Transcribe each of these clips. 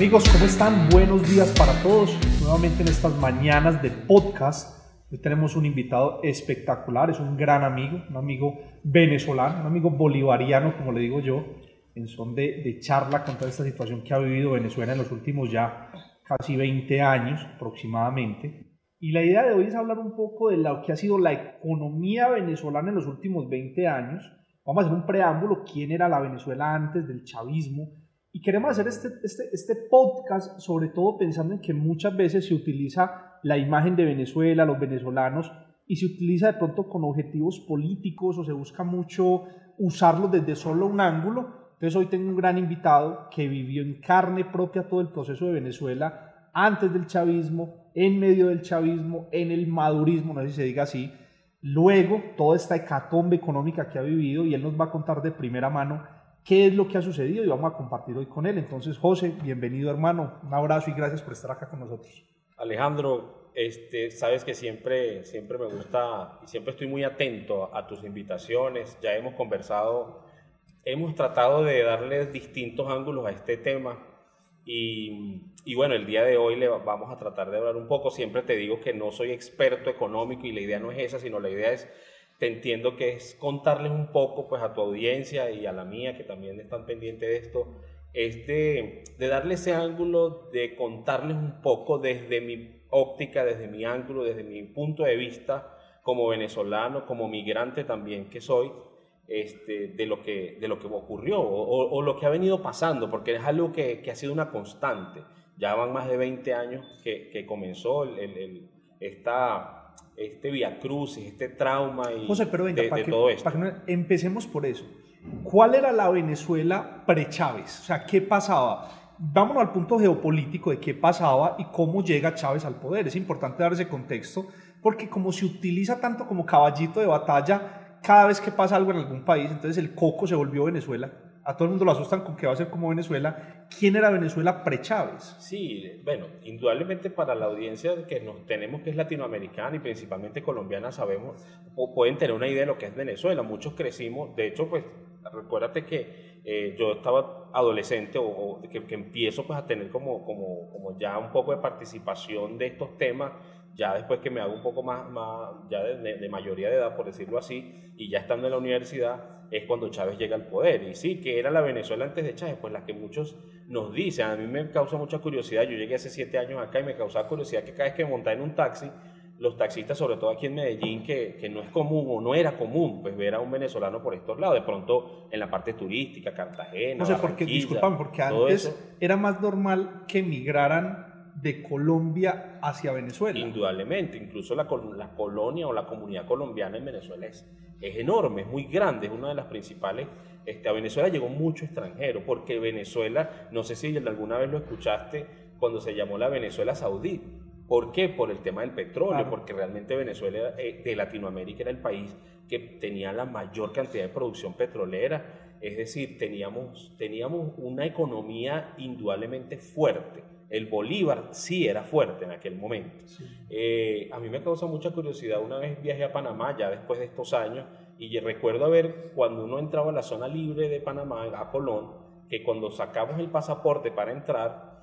Amigos, ¿cómo están? Buenos días para todos. Nuevamente en estas mañanas de podcast. Hoy tenemos un invitado espectacular, es un gran amigo, un amigo venezolano, un amigo bolivariano, como le digo yo, en son de charla con toda esta situación que ha vivido Venezuela en los últimos ya casi 20 años aproximadamente. Y la idea de hoy es hablar un poco de lo que ha sido la economía venezolana en los últimos 20 años. Vamos a hacer un preámbulo, quién era la Venezuela antes del chavismo. Y queremos hacer este podcast sobre todo pensando en que muchas veces se utiliza la imagen de Venezuela, los venezolanos, y se utiliza de pronto con objetivos políticos o se busca mucho usarlos desde solo un ángulo. Entonces hoy tengo un gran invitado que vivió en carne propia todo el proceso de Venezuela antes del chavismo, en medio del chavismo, en el madurismo, no sé si se diga así, luego toda esta hecatombe económica que ha vivido, y él nos va a contar de primera mano qué es lo que ha sucedido y vamos a compartir hoy con él. Entonces, José, bienvenido, hermano, un abrazo y gracias por estar acá con nosotros. Alejandro, sabes que siempre me gusta y siempre estoy muy atento a tus invitaciones. Ya hemos conversado, hemos tratado de darle distintos ángulos a este tema y bueno, el día de hoy le vamos a tratar de hablar un poco. Siempre te digo que no soy experto económico y la idea no es esa, sino la idea es, te entiendo que es contarles un poco pues a tu audiencia y a la mía, que también están pendientes de esto, de darle ese ángulo, de contarles un poco desde mi óptica, desde mi ángulo, desde mi punto de vista como venezolano, como migrante también que soy, de lo que ocurrió o lo que ha venido pasando, porque es algo que ha sido una constante. Ya van más de 20 años que comenzó este viacrucis, este trauma y José, pero venga, de todo esto. Empecemos por eso. ¿Cuál era la Venezuela pre-Chávez? O sea, ¿qué pasaba? Vámonos al punto geopolítico de qué pasaba y cómo llega Chávez al poder. Es importante dar ese contexto porque como se utiliza tanto como caballito de batalla cada vez que pasa algo en algún país, entonces el coco se volvió Venezuela. A todo el mundo lo asustan con que va a ser como Venezuela. ¿Quién era Venezuela pre-Chávez? Sí, bueno, indudablemente para la audiencia que nos tenemos, que es latinoamericana y principalmente colombiana, sabemos o pueden tener una idea de lo que es Venezuela. Muchos crecimos, de hecho, pues recuérdate que yo estaba adolescente o que empiezo pues a tener como ya un poco de participación de estos temas, ya después que me hago un poco más ya de mayoría de edad, por decirlo así, y ya estando en la universidad, es cuando Chávez llega al poder. Y sí, que era la Venezuela antes de Chávez, pues la que muchos nos dicen. A mí me causa mucha curiosidad. Yo llegué hace 7 años acá y me causaba curiosidad que cada vez que me montaba en un taxi, los taxistas, sobre todo aquí en Medellín, que no es común o no era común pues ver a un venezolano por estos lados, de pronto en la parte turística, Cartagena, No sé, porque, discúlpame, porque antes era más normal que migraran de Colombia hacia Venezuela. Indudablemente, incluso la colonia o la comunidad colombiana en Venezuela es enorme, es muy grande, es una de las principales. A Venezuela llegó mucho extranjero, porque Venezuela, no sé si alguna vez lo escuchaste, cuando se llamó la Venezuela Saudí. ¿Por qué? Por el tema del petróleo, claro. Porque realmente Venezuela de Latinoamérica era el país que tenía la mayor cantidad de producción petrolera, es decir, teníamos una economía indudablemente fuerte. El Bolívar sí era fuerte en aquel momento. Sí. A mí me causa mucha curiosidad, una vez viajé a Panamá ya después de estos años y recuerdo cuando uno entraba a la zona libre de Panamá, a Colón, que cuando sacamos el pasaporte para entrar,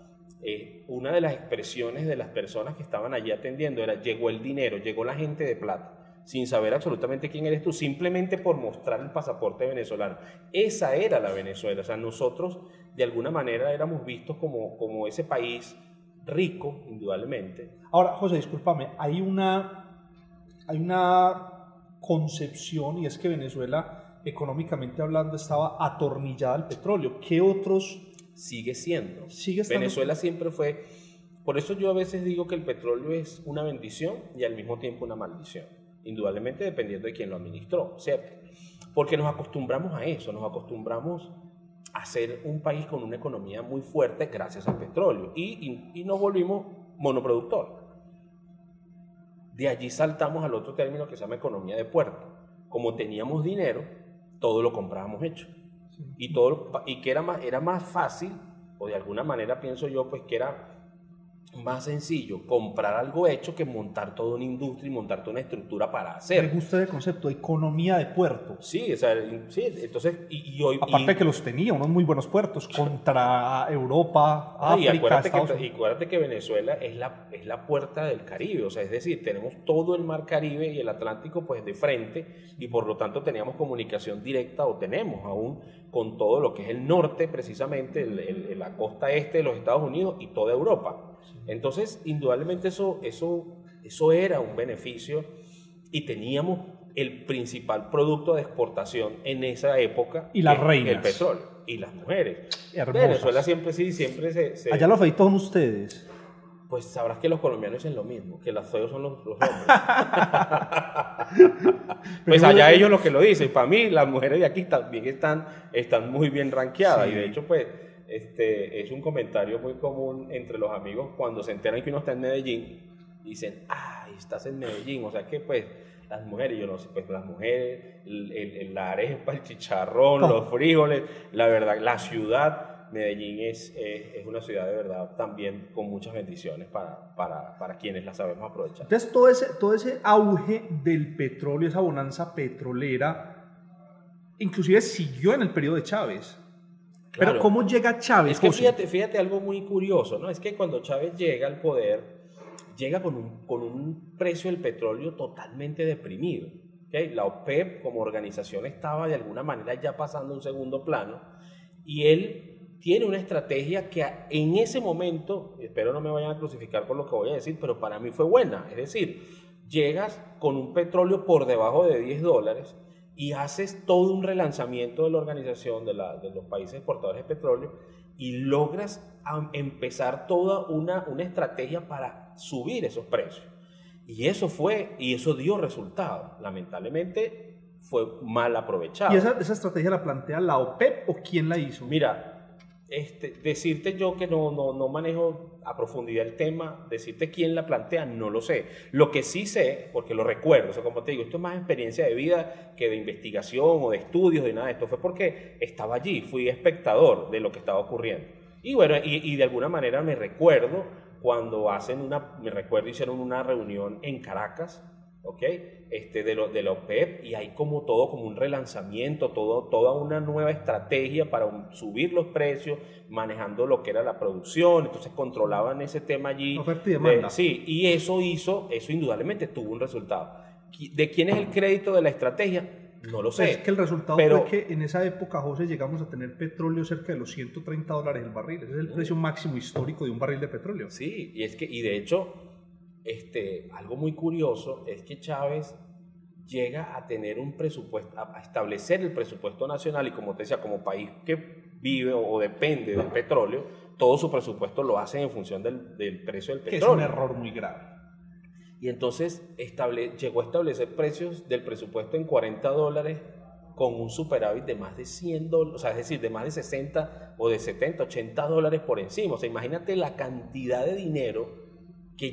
una de las expresiones de las personas que estaban allí atendiendo era: llegó el dinero, llegó la gente de plata, sin saber absolutamente quién eres tú, simplemente por mostrar el pasaporte venezolano. Esa era la Venezuela. O sea, nosotros de alguna manera éramos vistos como ese país rico, indudablemente. Ahora, José, discúlpame, hay una concepción, y es que Venezuela, económicamente hablando, estaba atornillada al petróleo. ¿Qué otros? Sigue siendo. Venezuela siempre fue. Por eso yo a veces digo que el petróleo es una bendición y al mismo tiempo una maldición, indudablemente dependiendo de quién lo administró, ¿cierto? Porque nos acostumbramos a eso, nos acostumbramos a ser un país con una economía muy fuerte gracias al petróleo y nos volvimos monoproductor. De allí saltamos al otro término que se llama economía de puerto. Como teníamos dinero, todo lo comprábamos hecho. Y que era más fácil, o de alguna manera pienso yo, pues que era más sencillo comprar algo hecho que montar toda una industria y montar toda una estructura para hacer. Me gusta el concepto de economía de puertos. Sí, o sea, sí, entonces, y hoy... Aparte que los tenía, unos muy buenos puertos contra Europa, África, Estados Unidos. Y acuérdate que Venezuela es la puerta del Caribe, o sea, es decir, tenemos todo el mar Caribe y el Atlántico pues de frente, y por lo tanto teníamos comunicación directa, o tenemos aún, con todo lo que es el norte, precisamente, la costa este de los Estados Unidos y toda Europa. Entonces, indudablemente eso era un beneficio, y teníamos el principal producto de exportación en esa época, y las reinas, el petróleo y las mujeres. Hermosas. Venezuela siempre se... Allá los feitos son ustedes. Pues sabrás que los colombianos dicen lo mismo, que los feos son los hombres. Pues allá ellos lo que lo dicen. Para mí las mujeres de aquí también están muy bien rankeadas, sí. Y de hecho pues es un comentario muy común entre los amigos cuando se enteran que uno está en Medellín. Dicen, ay, estás en Medellín, o sea que pues las mujeres, yo no sé, pues las mujeres, la arepa, el chicharrón, los frijoles, la verdad, la ciudad, Medellín es una ciudad de verdad también con muchas bendiciones para quienes la sabemos aprovechar. Entonces todo ese auge del petróleo, esa bonanza petrolera, inclusive siguió en el periodo de Chávez. Claro. Pero ¿cómo llega Chávez? Es que fíjate algo muy curioso, ¿no? Es que cuando Chávez llega al poder, llega con un precio del petróleo totalmente deprimido. ¿Okay? La OPEP como organización estaba de alguna manera ya pasando a un segundo plano, y él tiene una estrategia que en ese momento, espero no me vayan a crucificar por lo que voy a decir, pero para mí fue buena. Es decir, llegas con un petróleo por debajo de $10 y haces todo un relanzamiento de la organización de los países exportadores de petróleo, y logras empezar toda una estrategia para subir esos precios. Y eso dio resultado. Lamentablemente fue mal aprovechado. ¿Y esa estrategia la plantea la OPEP o quién la hizo? Mira, decirte yo que no manejo a profundidad el tema, decirte quién la plantea, no lo sé. Lo que sí sé, porque lo recuerdo, o sea, como te digo, esto es más experiencia de vida que de investigación o de estudios, de nada de esto, fue porque estaba allí, fui espectador de lo que estaba ocurriendo. Y bueno, y de alguna manera me recuerdo cuando hicieron una reunión en Caracas, ¿ok? De la OPEP, y hay como un relanzamiento, toda una nueva estrategia para subir los precios, manejando lo que era la producción. Entonces controlaban ese tema allí. Oferta y demanda. Sí, y eso indudablemente tuvo un resultado. ¿De quién es el crédito de la estrategia? No lo sé. Es que el resultado fue que en esa época, José, llegamos a tener petróleo cerca de los $130 el barril. Ese es el precio máximo histórico de un barril de petróleo. Sí, y de hecho, algo muy curioso es que Chávez llega a tener un presupuesto, a establecer el presupuesto nacional, y como te decía, como país que vive o depende del petróleo, todo su presupuesto lo hacen en función del precio del petróleo. Que es un error muy grave. Y entonces llegó a establecer precios del presupuesto en $40 con un superávit de más de $100, o sea, es decir, de más de 60 o de 70, $80 por encima. O sea, imagínate la cantidad de dinero que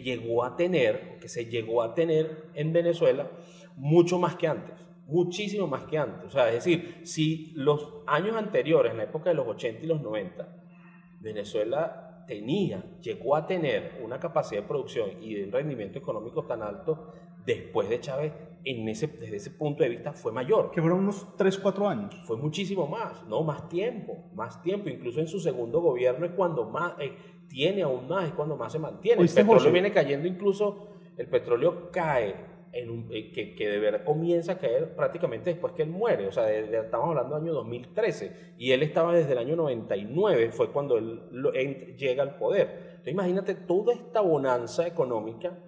se llegó a tener en Venezuela, mucho más que antes, muchísimo más que antes. O sea, es decir, si los años anteriores, en la época de los 80 y los 90, Venezuela llegó a tener una capacidad de producción y de un rendimiento económico tan alto, después de Chávez, desde ese punto de vista, fue mayor. Que fueron unos 3, 4 años. Fue muchísimo más, ¿no? Más tiempo. Incluso en su segundo gobierno es cuando más, tiene aún más, es cuando más se mantiene. El petróleo viene cayendo, incluso el petróleo cae, que de verdad comienza a caer prácticamente después que él muere. O sea, estamos hablando del año 2013, y él estaba desde el año 99, fue cuando él llega al poder. Entonces imagínate toda esta bonanza económica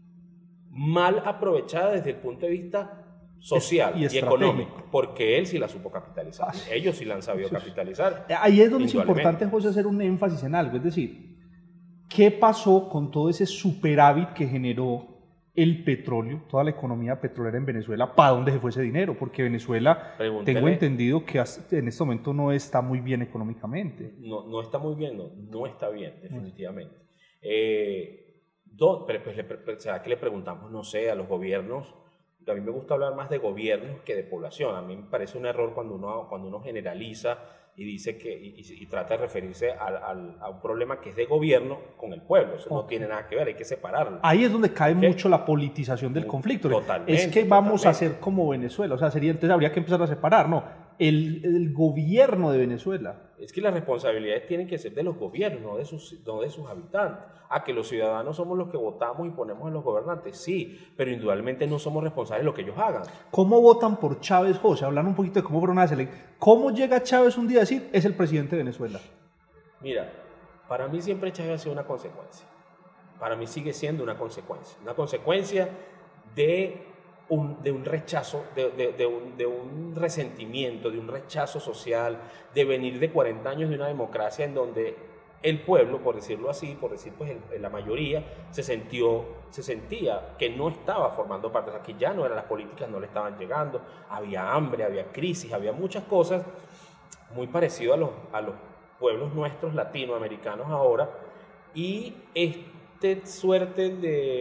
mal aprovechada desde el punto de vista social y económico, porque él sí la supo capitalizar, ellos sí la han sabido capitalizar. Ahí es donde es importante, José, hacer un énfasis en algo, es decir, ¿qué pasó con todo ese superávit que generó el petróleo, toda la economía petrolera en Venezuela? ¿Para dónde se fue ese dinero? Porque Venezuela, tengo entendido que en este momento no está muy bien económicamente. No está muy bien, no está bien, definitivamente. ¿Será que le preguntamos, no sé, a los gobiernos A mí me gusta hablar más de gobiernos que de población. A mí me parece un error cuando uno generaliza y dice y trata de referirse a un problema que es de gobierno con el pueblo. Eso no tiene nada que ver, hay que separarlo. Ahí es donde cae mucho la politización del conflicto. Totalmente. Es que vamos a ser como Venezuela, o sea, entonces habría que empezar a separar, no, el gobierno de Venezuela. Es que las responsabilidades tienen que ser de los gobiernos, no de sus habitantes. Que los ciudadanos somos los que votamos y ponemos a los gobernantes, sí, pero indudablemente no somos responsables de lo que ellos hagan. ¿Cómo votan por Chávez, José? Hablando un poquito de cómo fueron las elecciones. ¿Cómo llega Chávez un día a decir, es el presidente de Venezuela? Mira, para mí siempre Chávez ha sido una consecuencia. Para mí sigue siendo una consecuencia de un rechazo, de un resentimiento, de un rechazo social, de venir de 40 años de una democracia en donde el pueblo, por decirlo así, pues la mayoría, se sentía que no estaba formando parte, o sea, que ya no eran las políticas, no le estaban llegando, había hambre, había crisis, había muchas cosas muy parecidas a los pueblos nuestros latinoamericanos ahora, y suerte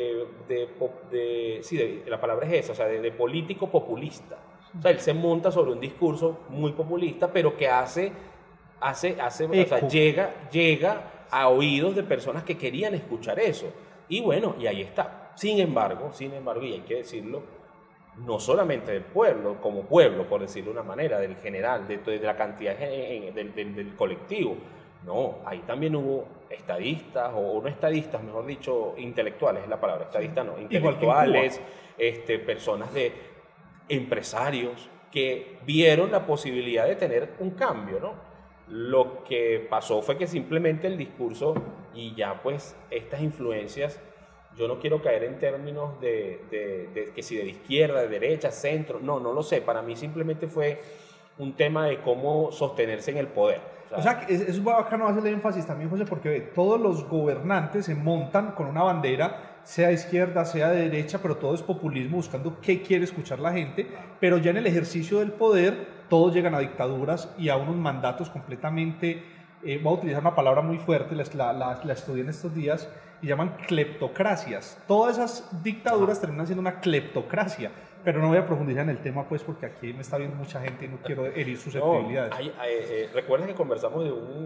la palabra es esa, o sea, de político populista. O sea, él se monta sobre un discurso muy populista, pero que o sea, llega a oídos de personas que querían escuchar eso. Y bueno, y ahí está. Sin embargo, y hay que decirlo, no solamente del pueblo, como pueblo, por decirlo de una manera, del general, de la cantidad del colectivo. No, ahí también hubo estadistas, o no estadistas, mejor dicho, intelectuales es la palabra, estadistas no, intelectuales, personas empresarios que vieron la posibilidad de tener un cambio, ¿no? Lo que pasó fue que simplemente el discurso y ya pues estas influencias, yo no quiero caer en términos de que si de izquierda, de derecha, centro, no lo sé, para mí simplemente fue un tema de cómo sostenerse en el poder. O sea, es bacano hacerle énfasis también, José, porque todos los gobernantes se montan con una bandera, sea de izquierda, sea de derecha, pero todo es populismo, buscando qué quiere escuchar la gente, pero ya en el ejercicio del poder todos llegan a dictaduras y a unos mandatos completamente, voy a utilizar una palabra muy fuerte, la estudié en estos días, y llaman cleptocracias. Todas esas dictaduras terminan siendo una cleptocracia, pero no voy a profundizar en el tema pues porque aquí me está viendo mucha gente y no quiero herir susceptibilidades. Recuerda que conversamos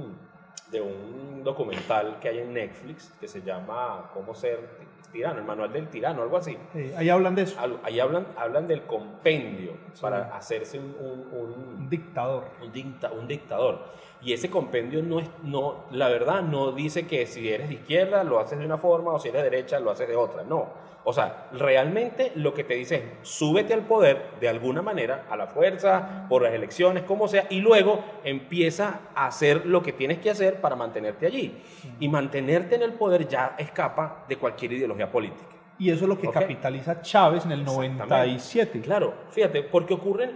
de un documental que hay en Netflix que se llama ¿Cómo ser tirano? El manual del tirano, algo así. Ahí hablan de eso. Ahí hablan del compendio para hacerse un dictador. Un dictador. Y ese compendio la verdad no dice que si eres de izquierda lo haces de una forma o si eres de derecha lo haces de otra, no. O sea, realmente lo que te dice es súbete al poder de alguna manera, a la fuerza, por las elecciones, como sea, y luego empieza a hacer lo que tienes que hacer para mantenerte allí. Y mantenerte en el poder ya escapa de cualquier ideología política. Y eso es lo que capitaliza Chávez en el 97. Claro, fíjate, porque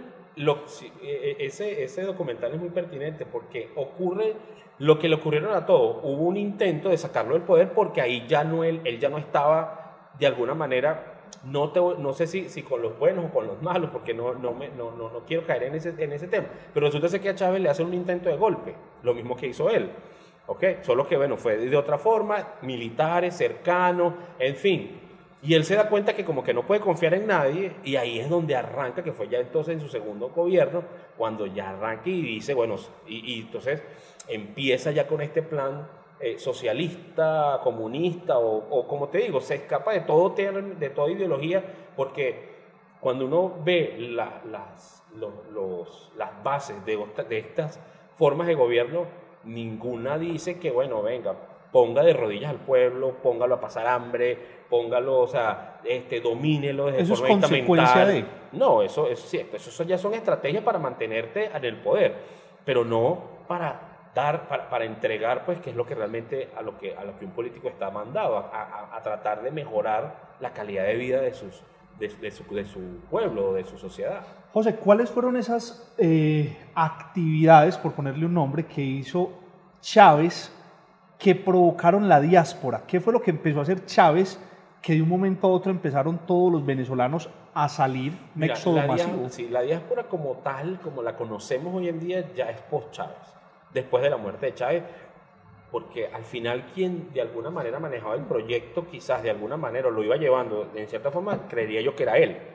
ese documental es muy pertinente, porque ocurre lo que le ocurrieron a todos. Hubo un intento de sacarlo del poder porque ahí él ya no estaba de alguna manera, no sé si con los buenos o con los malos, porque no quiero caer en ese tema, pero resulta ser que a Chávez le hacen un intento de golpe, lo mismo que hizo él, ¿ok? Solo que bueno, fue de otra forma, militares, cercanos, en fin, y él se da cuenta que como que no puede confiar en nadie, y ahí es donde arranca, que fue ya entonces en su segundo gobierno, cuando ya arranca y dice, bueno, y entonces empieza ya con este plan socialista, comunista o como te digo, se escapa de toda ideología, porque cuando uno ve las bases de estas formas de gobierno, ninguna dice que, bueno, venga, ponga de rodillas al pueblo, póngalo a pasar hambre, póngalo, o sea, domínelo de forma estamental. ¿Eso es consecuencia de? No, eso es cierto, eso ya son estrategias para mantenerte en el poder, pero no para entregar, pues, que es lo que realmente a lo que un político está mandado, a tratar de mejorar la calidad de vida de su pueblo, de su sociedad. José, ¿cuáles fueron esas actividades, por ponerle un nombre, que hizo Chávez que provocaron la diáspora? ¿Qué fue lo que empezó a hacer Chávez que de un momento a otro empezaron todos los venezolanos a salir, un éxodo masivo? Sí, la diáspora como tal, como la conocemos hoy en día, ya es post-Chávez. Después de la muerte de Chávez, porque al final quien de alguna manera manejaba el proyecto, quizás de alguna manera lo iba llevando, en cierta forma creería yo que era él,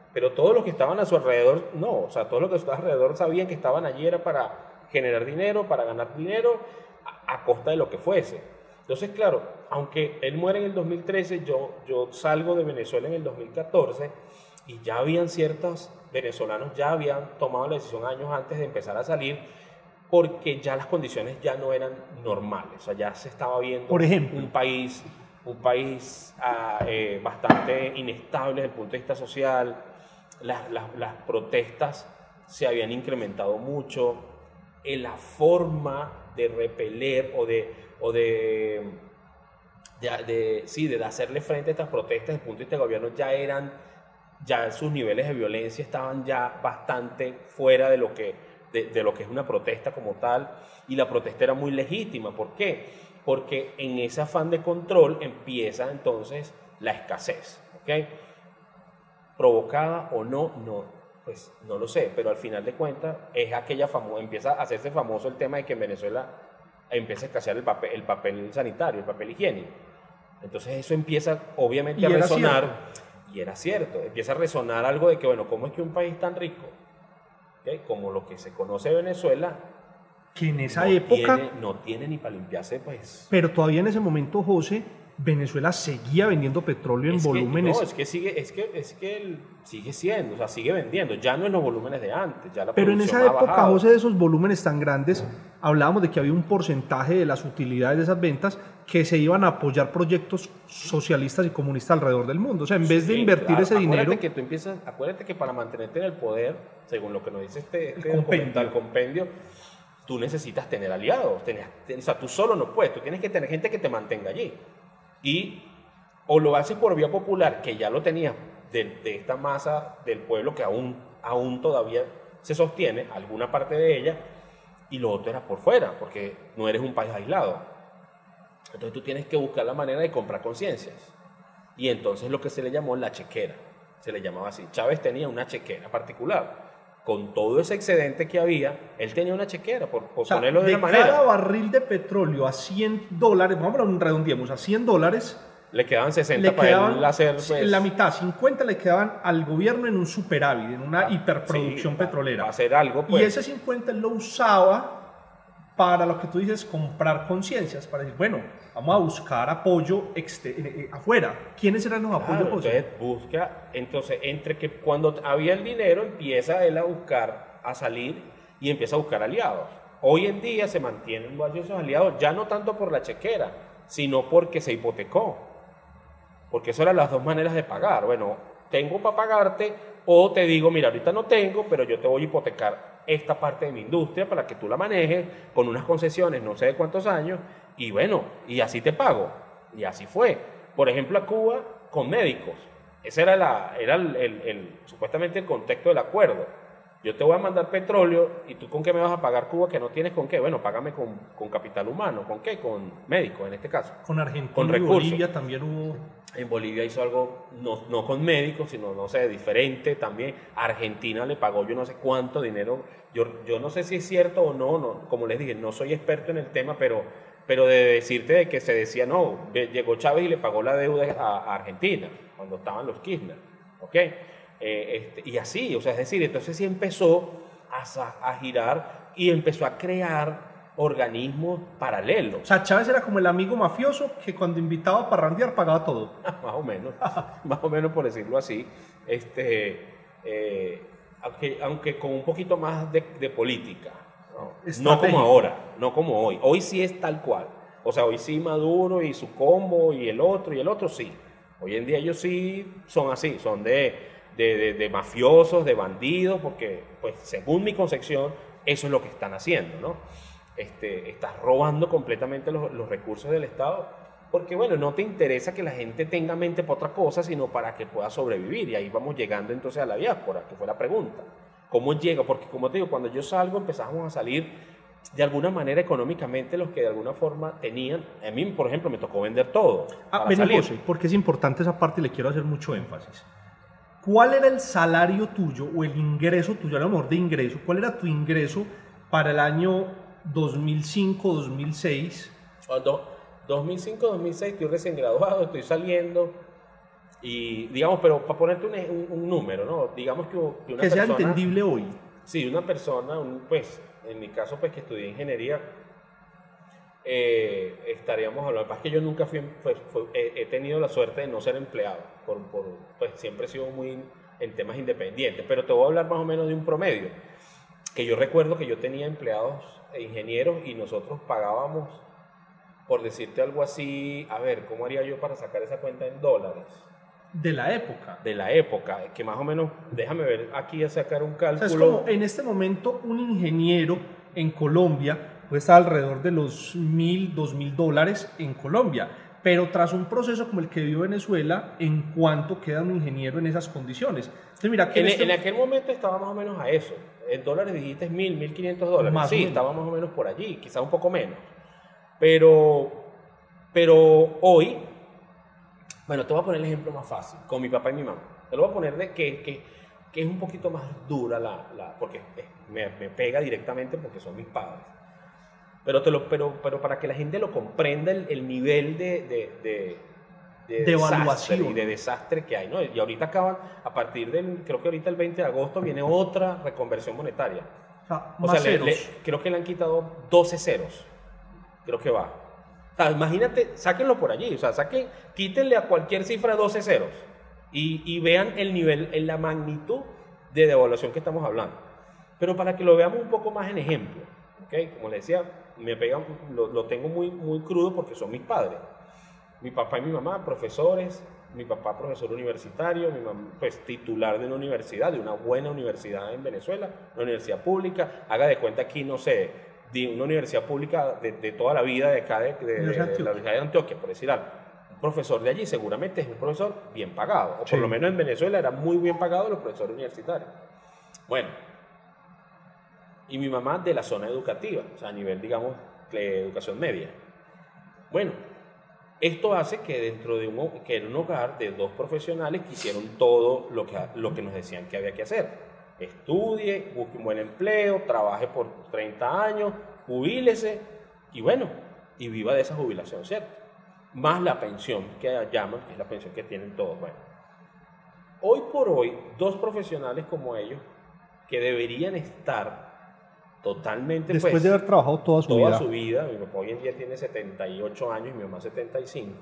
pero todos los que estaban a su alrededor, no, o sea, todos los que estaban alrededor sabían que estaban allí era para generar dinero, para ganar dinero, a costa de lo que fuese. Entonces, claro, aunque él muere en el 2013, yo salgo de Venezuela en el 2014 y ya habían ciertos venezolanos, ya habían tomado la decisión años antes de empezar a salir, porque ya las condiciones ya no eran normales, o sea, ya se estaba viendo, por ejemplo, un país bastante inestable desde el punto de vista social. Las protestas se habían incrementado mucho, la forma de repeler o de hacerle frente a estas protestas desde el punto de vista del gobierno ya sus niveles de violencia estaban ya bastante fuera de lo que es una protesta como tal, y la protesta era muy legítima. ¿Por qué? Porque en ese afán de control empieza entonces la escasez, ¿ok? Provocada o no, pues no lo sé, pero al final de cuentas es aquella famosa, empieza a hacerse famoso el tema de que en Venezuela empieza a escasear el papel sanitario, el papel higiénico. Entonces eso empieza obviamente a resonar, y era cierto, empieza a resonar algo de que, bueno, ¿cómo es que un país tan rico, ¿okay?, como lo que se conoce Venezuela, que en esa época no tiene ni para limpiarse, pues? Pero todavía en ese momento, José, Venezuela seguía vendiendo petróleo en volúmenes. No, es que sigue siendo, o sea, sigue vendiendo, ya no en los volúmenes de antes, ya la Pero en producción esa ha época, bajado. José, de esos volúmenes tan grandes, hablábamos de que había un porcentaje de las utilidades de esas ventas que se iban a apoyar proyectos socialistas y comunistas alrededor del mundo. O sea, en vez de invertir claro, ese dinero... Acuérdate que para mantenerte en el poder, según lo que nos dice este compendio, tú necesitas tener aliados. O sea, tú solo no puedes, tú tienes que tener gente que te mantenga allí. Y o lo haces por vía popular, que ya lo tenías de esta masa del pueblo que aún todavía se sostiene, alguna parte de ella, y lo otro era por fuera, porque no eres un país aislado. Entonces tú tienes que buscar la manera de comprar conciencias. Y entonces lo que se le llamó la chequera, se le llamaba así. Chávez tenía una chequera particular. Con todo ese excedente que había, él tenía una chequera, por ponerlo de una manera. De cada barril de petróleo a $100, vamos a redondeemos, a $100, le quedaban 60 para él hacer... Pues, la mitad, 50 le quedaban al gobierno en un superávit, en una hiperproducción petrolera. Para hacer algo, pues. Y ese 50 él lo usaba para lo que tú dices, comprar conciencias, para decir, bueno, vamos a buscar apoyo afuera. ¿Quiénes eran los apoyos? Entonces, entre que cuando había el dinero, empieza él a buscar, a salir y empieza a buscar aliados. Hoy en día se mantienen varios esos aliados, ya no tanto por la chequera, sino porque se hipotecó. Porque eso eran las dos maneras de pagar. Bueno, tengo para pagarte, o te digo, mira, ahorita no tengo, pero yo te voy a hipotecar esta parte de mi industria para que tú la manejes con unas concesiones no sé de cuántos años, y bueno, y así te pago. Y así fue. Por ejemplo, a Cuba con médicos. Ese era supuestamente el contexto del acuerdo. Yo te voy a mandar petróleo, y tú ¿con qué me vas a pagar Cuba que no tienes con qué? Bueno, págame con capital humano. ¿Con qué? Con médicos en este caso. Con Argentina con y recursos. Bolivia también hubo... En Bolivia hizo algo, no con médicos, sino, no sé, diferente también. Argentina le pagó yo no sé cuánto dinero. Yo no sé si es cierto o no, como les dije, no soy experto en el tema, pero de decirte de que se decía, no, llegó Chávez y le pagó la deuda a Argentina, cuando estaban los Kirchner, ¿ok? Y así, o sea, es decir, entonces sí empezó a girar y empezó a crear organismos paralelos. O sea, Chávez era como el amigo mafioso que cuando invitaba a parrandear pagaba todo. Más o menos por decirlo así. Aunque con un poquito más de política. No como ahora, no como hoy. Hoy sí es tal cual. O sea, hoy sí Maduro y su combo y el otro sí. Hoy en día ellos sí son así, son de mafiosos, de bandidos, porque pues según mi concepción eso es lo que están haciendo, ¿no? Estás robando completamente los recursos del Estado, porque bueno, no te interesa que la gente tenga mente para otra cosa, sino para que pueda sobrevivir. Y ahí vamos llegando entonces a la diáspora, que fue la pregunta. ¿Cómo llega? Porque como te digo, cuando yo salgo empezamos a salir de alguna manera económicamente los que de alguna forma tenían. A mí, por ejemplo, me tocó vender todo para salir. José, porque es importante esa parte y le quiero hacer mucho énfasis. ¿Cuál era el salario tuyo o el ingreso tuyo, a lo mejor de ingreso? ¿Cuál era tu ingreso para el año 2005, 2006? 2005, 2006, estoy recién graduado, estoy saliendo. Y digamos, pero para ponerte un número, ¿no? Digamos que una Que persona... sea entendible hoy. Sí, una persona, pues, en mi caso, pues, que estudié ingeniería, estaríamos hablando. Lo que pasa es que yo nunca he tenido la suerte de no ser empleado, pues siempre he sido muy en temas independientes, pero te voy a hablar más o menos de un promedio, que yo recuerdo que yo tenía empleados e ingenieros y nosotros pagábamos, por decirte algo así, a ver, ¿cómo haría yo para sacar esa cuenta en dólares? De la época. De la época, que más o menos, déjame ver aquí a sacar un O cálculo. sea, es como en este momento un ingeniero en Colombia puede estar alrededor de los $1,000, $2,000 en Colombia, pero tras un proceso como el que vivió Venezuela, ¿en cuánto queda un ingeniero en esas condiciones? Entonces, mira, que en aquel momento estaba más o menos a eso. En dólares dijiste $1,000, $1,500. Más Sí, estaba más o menos por allí, quizás un poco menos. Pero hoy, bueno, te voy a poner el ejemplo más fácil, con mi papá y mi mamá. Te lo voy a poner de que es un poquito más dura porque me pega directamente porque son mis padres. Pero para que la gente lo comprenda el nivel de evaluación y de desastre que hay, ¿no? Y ahorita acaban, a partir creo que ahorita el 20 de agosto viene otra reconversión monetaria. O sea, creo que le han quitado 12 ceros. Creo que va. O sea, imagínate, sáquenlo por allí, o sea, quítenle a cualquier cifra 12 ceros y vean el nivel, en la magnitud de devaluación que estamos hablando. Pero para que lo veamos un poco más en ejemplo, ¿okay? Como les decía, lo tengo muy, muy crudo porque son mis padres. Mi papá y mi mamá, profesores, mi papá profesor universitario, mi mamá pues titular de una universidad, de una buena universidad en Venezuela, una universidad pública, haga de cuenta aquí, no sé, de una universidad pública de toda la vida de acá, de la Universidad de Antioquia, por decir algo. Un profesor de allí seguramente es un profesor bien pagado, o por lo menos en Venezuela era muy bien pagado los profesores universitarios. Bueno, y mi mamá de la zona educativa, o sea, a nivel, digamos, de educación media. Bueno, esto hace que dentro de un hogar de dos profesionales que hicieron todo lo que nos decían que había que hacer. Estudie, busque un buen empleo, trabaje por 30 años, jubílese y bueno, y viva de esa jubilación, ¿cierto? Más la pensión que llaman, que es la pensión que tienen todos. Bueno, hoy por hoy, dos profesionales como ellos, que deberían estar totalmente... Después de haber trabajado toda su vida, mi papá hoy en día tiene 78 años y mi mamá 75,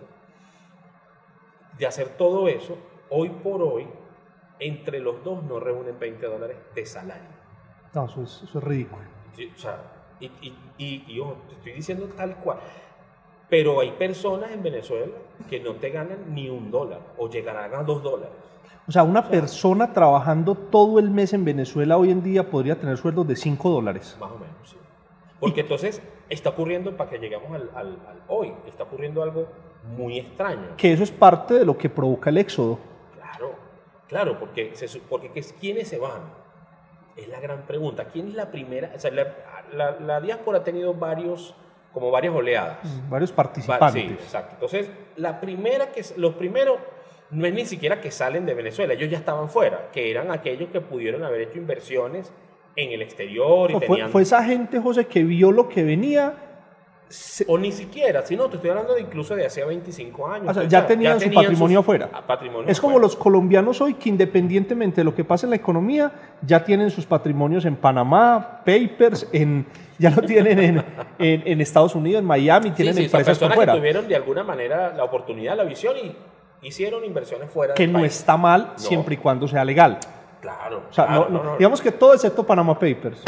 de hacer todo eso, hoy por hoy, entre los dos no reúnen $20 de salario. No, eso es ridículo. Sí, o sea, y ojo, te estoy diciendo tal cual. Pero hay personas en Venezuela que no te ganan ni $1 o llegarán a $2. O sea, una persona trabajando todo el mes en Venezuela hoy en día podría tener sueldos de $5. Más o menos, sí. Porque entonces está ocurriendo, para que lleguemos al hoy, está ocurriendo algo muy extraño. Que eso es parte de lo que provoca el éxodo. Claro, porque ¿quiénes se van? Es la gran pregunta. ¿Quién es la primera? O sea, la diáspora ha tenido varias oleadas. Varios participantes. Sí, exacto. Entonces, los primeros no es ni siquiera que salen de Venezuela, ellos ya estaban fuera, que eran aquellos que pudieron haber hecho inversiones en el exterior. Fue esa gente, José, que vio lo que venía. O ni siquiera, sino te estoy hablando incluso de hace 25 años. O sea, ya tenían su patrimonio afuera. Es como los colombianos hoy, que independientemente de lo que pase en la economía, ya tienen sus patrimonios en Panamá, papers, ya lo tienen en Estados Unidos, en Miami, tienen empresas por fuera. Que tuvieron de alguna manera la oportunidad, la visión y hicieron inversiones fuera del país. Que no está mal siempre y cuando sea legal. Claro. O sea, digamos que todo excepto Panama Papers.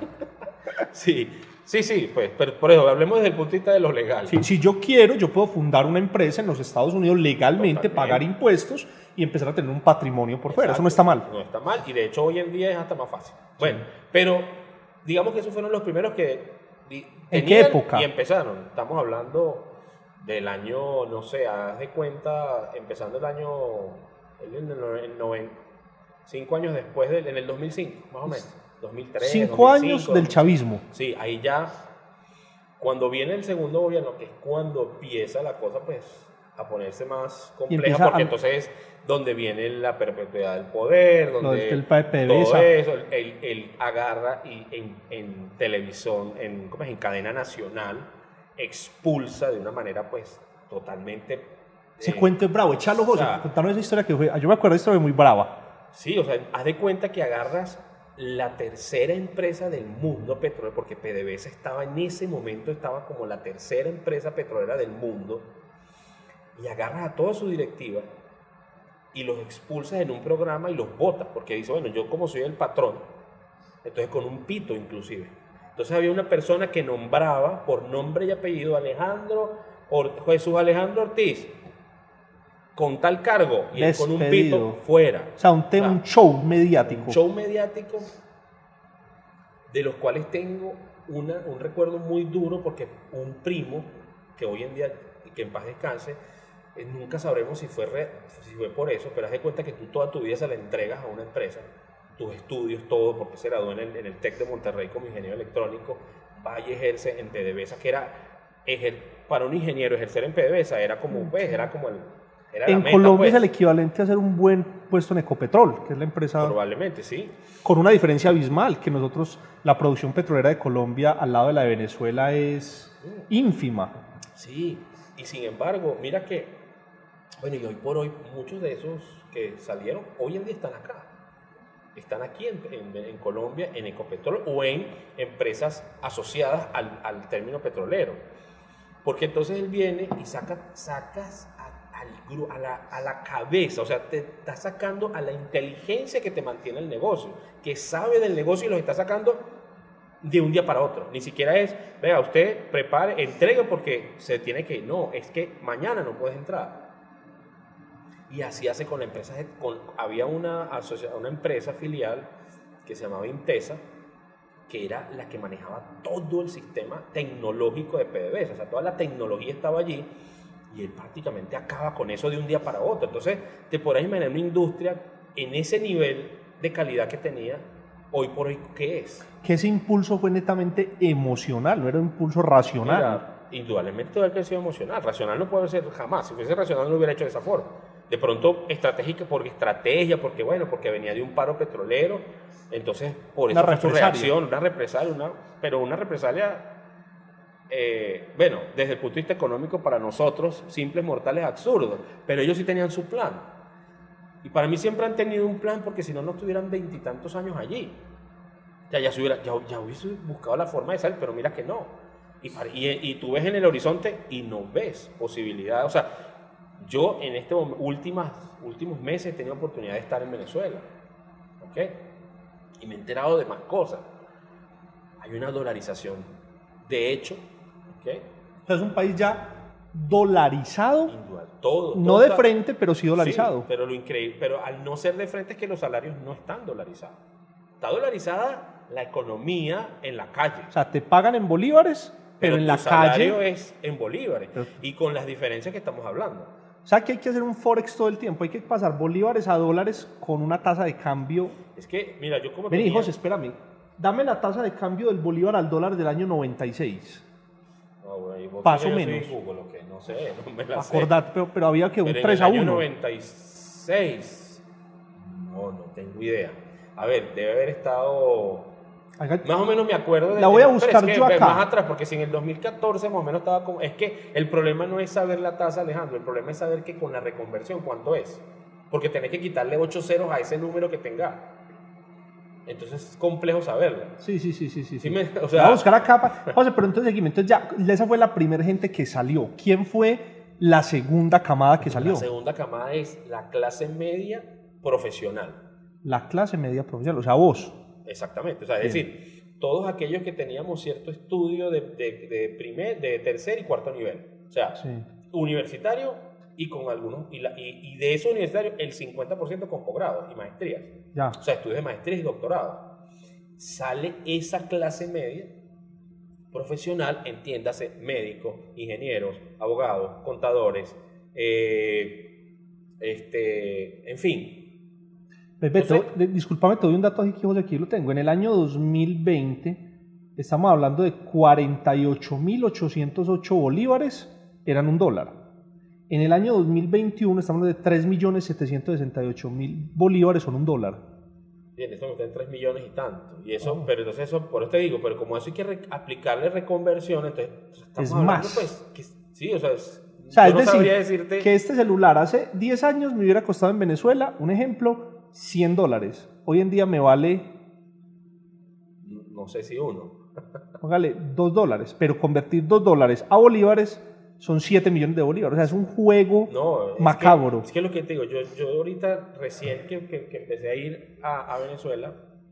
Sí, pues, pero por eso, hablemos desde el punto de vista de lo legal. Si yo quiero, yo puedo fundar una empresa en los Estados Unidos legalmente, pagar impuestos y empezar a tener un patrimonio por fuera. Eso no está mal. No está mal, y de hecho hoy en día es hasta más fácil. Bueno, pero digamos que esos fueron los primeros que ¿En qué época? Y empezaron. Estamos hablando del año, no sé, haz de cuenta, empezando el año, 5 años después, en el 2005, más o menos. 2003, 5 2005, años del chavismo. Sí, ahí ya, cuando viene el segundo gobierno, que es cuando empieza la cosa pues a ponerse más compleja, porque entonces es donde viene la perpetuidad del poder, donde todo eso, él agarra y en televisión, en cadena nacional, expulsa de una manera pues totalmente Ese cuento es bravo, échalo, José, o sea, contanos esa historia que fue, yo me acuerdo de esa historia muy brava. Sí, o sea, haz de cuenta que agarras la tercera empresa del mundo petrolero, porque PDVSA estaba en ese momento, estaba como la tercera empresa petrolera del mundo, y agarras a toda su directiva y los expulsas en un programa y los botas, porque dice, bueno, yo como soy el patrón, entonces con un pito inclusive. Entonces había una persona que nombraba por nombre y apellido Jesús Alejandro Ortiz, con tal cargo, y él con un pito fuera. O sea, un show mediático. Un show mediático de los cuales tengo un recuerdo muy duro, porque un primo, que hoy en día, que en paz descanse, nunca sabremos si fue por eso, pero haz de cuenta que tú toda tu vida se la entregas a una empresa, tus estudios, todo, porque se graduó en el TEC de Monterrey como ingeniero electrónico, va y ejerce en PDVSA, que era, para un ingeniero ejercer en PDVSA era como, pues, era como el... En Colombia es el equivalente a hacer un buen puesto en Ecopetrol, que es la empresa... Probablemente, sí. Con una diferencia abismal, que nosotros, la producción petrolera de Colombia al lado de la de Venezuela es ínfima. Sí, y sin embargo, mira que, bueno, y hoy por hoy muchos de esos que salieron, hoy en día están acá. Están aquí en Colombia, en Ecopetrol o en empresas asociadas al término petrolero. Porque entonces él viene y sacas a la cabeza, o sea, te está sacando a la inteligencia que te mantiene el negocio, que sabe del negocio y los está sacando de un día para otro. Ni siquiera es, vea, usted prepare, entregue porque se tiene que ir. No, es que mañana no puedes entrar. Y así hace con la empresa. Había una empresa filial que se llamaba Intesa, que era la que manejaba todo el sistema tecnológico de PDVSA. O sea, toda la tecnología estaba allí. Y él prácticamente acaba con eso de un día para otro. Entonces, te podrás imaginar una industria en ese nivel de calidad que tenía, hoy por hoy, ¿qué es? Que ese impulso fue netamente emocional, no era un impulso racional. Mira, indudablemente debe haber sido emocional. Racional no puede ser jamás. Si fuese racional, no lo hubiera hecho de esa forma. De pronto, porque bueno, porque venía de un paro petrolero. Entonces, por eso fue su reacción, una represalia, pero una represalia... bueno, desde el punto de vista económico para nosotros, simples mortales, absurdos, pero ellos sí tenían su plan. Y para mí siempre han tenido un plan, porque si no, no estuvieran 20 y tantos años allí. Ya hubiese buscado la forma de salir, pero mira que no. Y tú ves en el horizonte y no ves posibilidad. O sea, yo en estos últimos meses he tenido oportunidad de estar en Venezuela, ¿ok? Y me he enterado de más cosas. Hay una dolarización. De hecho, ¿okay? O sea, es un país ya dolarizado, todo no de frente, pero sí dolarizado. Sí, pero lo increíble, pero al no ser de frente es que los salarios no están dolarizados. Está dolarizada la economía en la calle. O sea, te pagan en bolívares, pero en la calle... el salario es en bolívares, y con las diferencias que estamos hablando. O sea, que hay que hacer un forex todo el tiempo, hay que pasar bolívares a dólares con una tasa de cambio... Es que, mira, yo como... Vení, José, espérame. Dame la tasa de cambio del bolívar al dólar del año 96. No, bueno, Más o menos. Google, okay, no sé, no me la Acordate, pero había que un 3-1. En el año 96, no tengo idea. A ver, debe haber estado... Más o menos me acuerdo de... La voy a buscar yo acá. Más atrás, porque si en el 2014 más o menos estaba como... Es que el problema no es saber la tasa, Alejandro, el problema es saber que con la reconversión, ¿cuánto es? Porque tenés que quitarle 8 ceros a ese número que tenga. Entonces es complejo saberlo. Sí. O sea, voy a buscar acá. José, pero entonces ya, esa fue la primera gente que salió. ¿Quién fue la segunda camada que salió? La segunda camada es la clase media profesional. La clase media profesional, o sea, vos. Exactamente, o sea, es decir, todos aquellos que teníamos cierto estudio de tercer y cuarto nivel. O sea, universitario y con algunos, y de esos universitarios el 50% con posgrados y maestrías. Ya. O sea, estudios de maestrías y doctorado. Sale esa clase media profesional, entiéndase, médicos, ingenieros, abogados, contadores, en fin. Pepe, discúlpame, te doy un dato aquí lo tengo. En el año 2020 estamos hablando de 48.808 bolívares, eran $1. En el año 2021 estamos hablando de 3.768.000 bolívares, son $1. Bien, eso está en 3 millones y tanto. Y eso, pero entonces eso, por eso te digo, pero como eso hay que aplicarle reconversión, entonces estamos es hablando, más. pues, sí, o sea, O sea, yo no es sabría decir, decirte... que este celular hace 10 años me hubiera costado en Venezuela, un ejemplo, $100. Hoy en día me vale, No sé si uno. póngale, $2. Pero convertir $2 a bolívares son 7 millones de bolívares. O sea, es un juego No, macabro. Es que lo que te digo, yo ahorita recién que empecé a ir a Venezuela,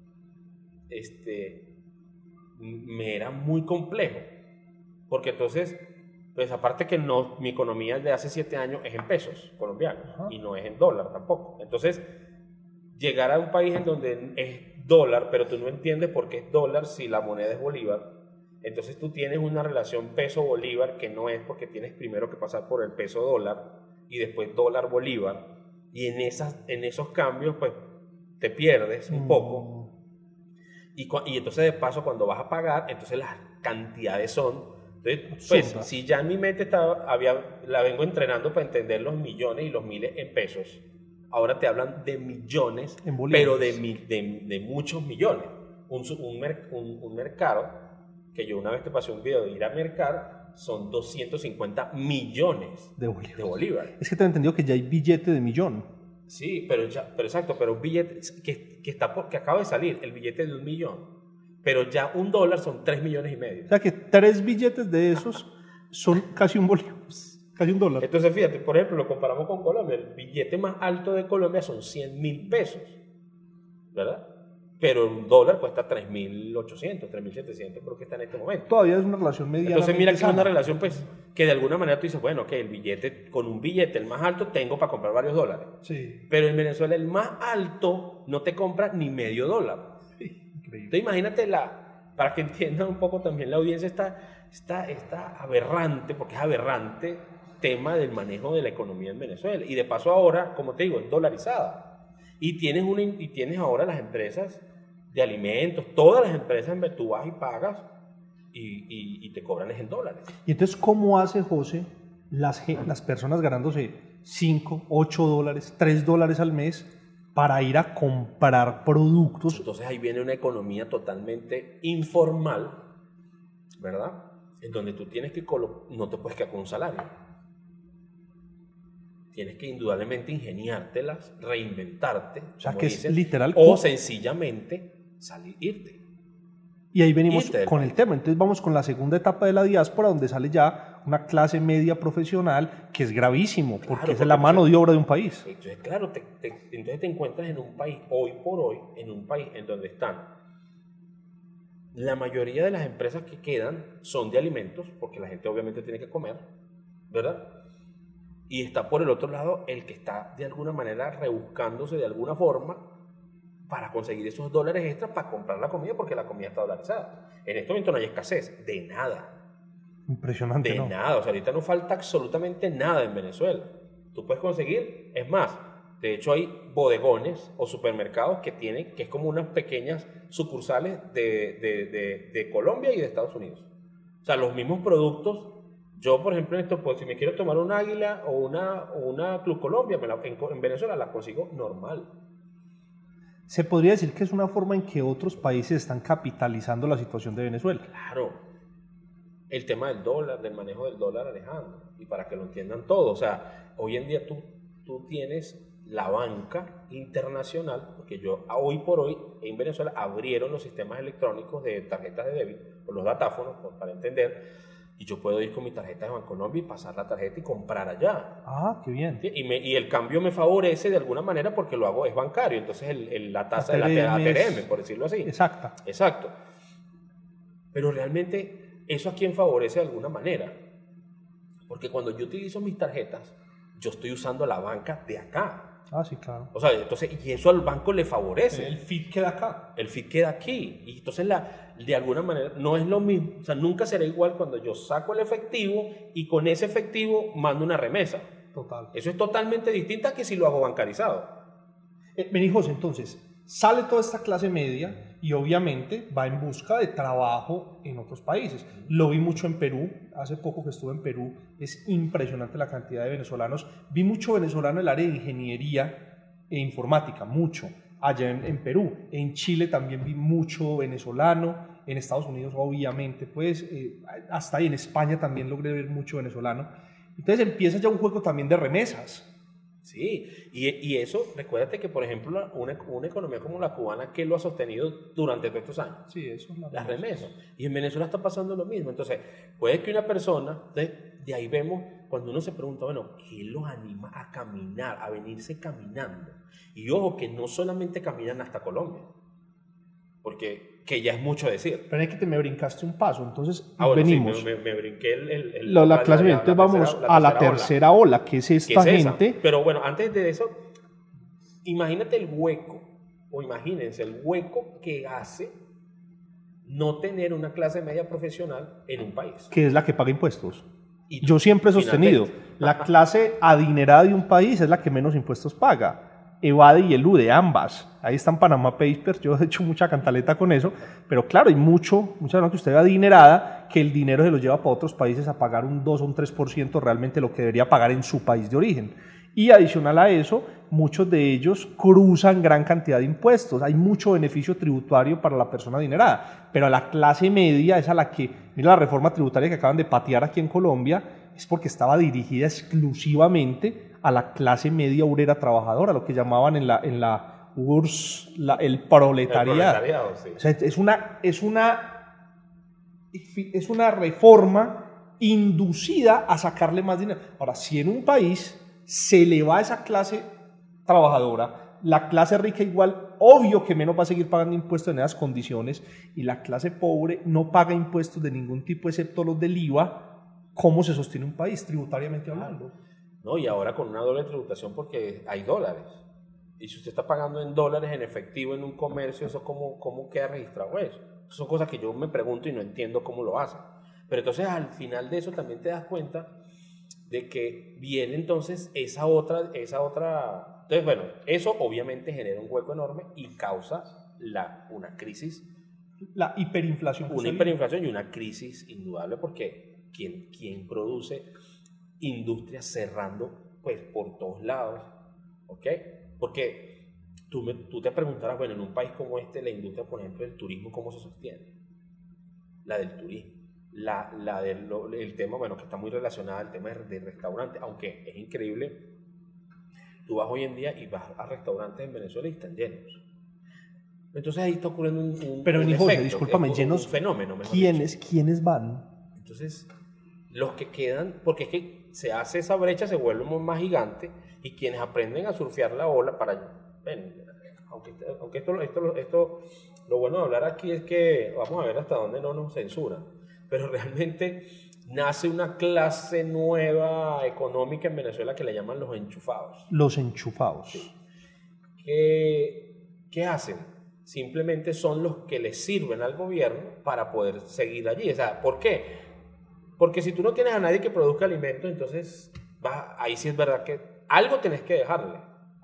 me era muy complejo. Porque entonces, pues aparte que no, mi economía de hace 7 años es en pesos colombianos. Ajá. Y no es en dólar tampoco. Entonces, llegar a un país en donde es dólar, pero tú no entiendes por qué es dólar si la moneda es bolívar. Entonces tú tienes una relación peso-bolívar que no es, porque tienes primero que pasar por el peso-dólar y después dólar-bolívar. Y en esos cambios, pues, te pierdes un poco. Y entonces, de paso, cuando vas a pagar, entonces las cantidades son... Entonces, pues, si ya en mi mente la vengo entrenando para entender los millones y los miles en pesos, ahora te hablan de millones, pero de muchos millones. Un mercado, que yo una vez te pasé un video de ir a mercar, son 250 millones de bolívares. Es que te he entendido que ya hay billete de millón. Sí, pero exacto, pero un billete que acaba de salir, el billete de 1 millón, pero ya $1 son 3,5 millones. O sea que 3 billetes de esos son casi un bolívar, casi $1. Entonces fíjate, por ejemplo, lo comparamos con Colombia, el billete más alto de Colombia son 100,000 pesos, ¿verdad? Pero $1 cuesta 3,800, 3,700, creo que está en este momento. Todavía es una relación mediana. Entonces mira que es una relación, pues, que de alguna manera tú dices, bueno, ok, con un billete, el más alto, tengo para comprar varios dólares. Sí. Pero en Venezuela el más alto no te compra ni medio dólar. Sí, increíble. Entonces imagínate para que entiendan un poco también la audiencia, está aberrante, porque es aberrante, tema del manejo de la economía en Venezuela. Y de paso ahora, como te digo, es dolarizada. Y tienes ahora las empresas de alimentos, todas las empresas, tú vas y pagas y te cobran en dólares. Y entonces, ¿cómo hace José las personas ganándose $5, $8, $3 al mes para ir a comprar productos? Entonces ahí viene una economía totalmente informal, ¿verdad? En donde tú tienes que no te puedes quedar con un salario. Tienes que indudablemente ingeniártelas, reinventarte, o sea, que dicen, es literal, o sencillamente irte. Y ahí venimos con el tema. Entonces vamos con la segunda etapa de la diáspora, donde sale ya una clase media profesional, que es gravísimo, porque es la mano de obra de un país. Entonces, claro, entonces te encuentras en un país, hoy por hoy, en un país en donde están la mayoría de las empresas que quedan son de alimentos, porque la gente obviamente tiene que comer, ¿verdad? Y está por el otro lado el que está de alguna manera rebuscándose de alguna forma para conseguir esos dólares extras para comprar la comida, porque la comida está dolarizada. En este momento no hay escasez de nada. Impresionante, de nada. O sea, ahorita no falta absolutamente nada en Venezuela. Tú puedes conseguir, es más, de hecho hay bodegones o supermercados que es como unas pequeñas sucursales de Colombia y de Estados Unidos. O sea, los mismos productos. Yo, por ejemplo, pues, si me quiero tomar un Águila o una Club Colombia, en Venezuela la consigo normal. Se podría decir que es una forma en que otros países están capitalizando la situación de Venezuela. Claro. El tema del dólar, del manejo del dólar, Alejandro, y para que lo entiendan todos. O sea, hoy en día tú tienes la banca internacional, porque hoy por hoy en Venezuela abrieron los sistemas electrónicos de tarjetas de débito, o los datáfonos, para entender. Y yo puedo ir con mi tarjeta de Bancolombia y pasar la tarjeta y comprar allá. Ah, qué bien. Y el cambio me favorece de alguna manera porque lo hago, es bancario. Entonces la tasa de la ATM, por decirlo así. Exacta. Exacto. Pero realmente, ¿eso a quién favorece de alguna manera? Porque cuando yo utilizo mis tarjetas, yo estoy usando la banca de acá. Ah, sí, claro. O sea, entonces, y eso al banco le favorece. El FIT queda acá. El FIT queda aquí. Y entonces, de alguna manera, no es lo mismo. O sea, nunca será igual cuando yo saco el efectivo y con ese efectivo mando una remesa. Total. Eso es totalmente distinto a que si lo hago bancarizado. Vení, José, entonces, sale toda esta clase media y obviamente va en busca de trabajo en otros países. Lo vi mucho en Perú, hace poco que estuve en Perú, es impresionante la cantidad de venezolanos. Vi mucho venezolano en el área de ingeniería e informática, mucho, allá en Perú. En Chile también vi mucho venezolano, en Estados Unidos obviamente, pues hasta ahí en España también logré ver mucho venezolano. Entonces empieza ya un juego también de remesas. Sí, y eso, recuérdate que, por ejemplo, una economía como la cubana, ¿qué lo ha sostenido durante todos estos años? Sí, eso es las remesas. Y en Venezuela está pasando lo mismo. Entonces, puede que una persona, de ahí vemos, cuando uno se pregunta, bueno, ¿qué los anima a caminar, a venirse caminando? Y ojo, que no solamente caminan hasta Colombia, porque que ya es mucho decir. Pero es que te me brincaste un paso, entonces bueno, venimos. Sí, me brinqué la clase media. Entonces vamos a la tercera ola, que es esta gente. Pero bueno, antes de eso, imagínate el hueco, o imagínense el hueco que hace no tener una clase media profesional en un país. Que es la que paga impuestos. Yo siempre he sostenido, la clase adinerada de un país es la que menos impuestos paga. Evade y elude, ambas. Ahí están Panama Papers, yo he hecho mucha cantaleta con eso, pero claro, hay mucha gente que usted ve adinerada, que el dinero se lo lleva para otros países a pagar un 2 o un 3% realmente lo que debería pagar en su país de origen. Y adicional a eso, muchos de ellos cruzan gran cantidad de impuestos. Hay mucho beneficio tributario para la persona adinerada, pero a la clase media es a la que, mira la reforma tributaria que acaban de patear aquí en Colombia, es porque estaba dirigida exclusivamente a la clase media obrera trabajadora, lo que llamaban en la URSS el proletariado. Sí. O sea, es una reforma inducida a sacarle más dinero. Ahora, si en un país se le va a esa clase trabajadora, la clase rica igual, obvio que menos va a seguir pagando impuestos en esas condiciones, y la clase pobre no paga impuestos de ningún tipo excepto los del IVA. ¿Cómo se sostiene un país tributariamente hablando? No, y ahora con una doble tributación porque hay dólares. Y si usted está pagando en dólares en efectivo en un comercio, ¿eso cómo queda registrado eso? Son cosas que yo me pregunto y no entiendo cómo lo hacen. Pero entonces al final de eso también te das cuenta de que viene entonces esa otra. Entonces, bueno, eso obviamente genera un hueco enorme y causa una crisis. La hiperinflación. Una hiperinflación y una crisis indudable porque ¿quién produce industrias cerrando pues por todos lados? ¿Ok? Porque tú te preguntarás, bueno, en un país como este, la industria, por ejemplo, del turismo, ¿cómo se sostiene? La del turismo. El tema, bueno, que está muy relacionado al tema de restaurantes, aunque es increíble, tú vas hoy en día y vas a restaurantes en Venezuela y están llenos. Entonces ahí está ocurriendo un José, discúlpame, llenos, un fenómeno. ¿Quiénes van? Entonces, los que quedan, porque es que se hace esa brecha, se vuelve más gigante, y quienes aprenden a surfear la ola aunque esto, lo bueno de hablar aquí es que vamos a ver hasta dónde no nos censuran, pero realmente nace una clase nueva económica en Venezuela que le llaman los enchufados. Los enchufados. Sí. ¿Qué hacen? Simplemente son los que le sirven al gobierno para poder seguir allí. O sea, ¿por qué? Porque si tú no tienes a nadie que produzca alimentos, entonces ahí sí es verdad que algo tenés que dejarle.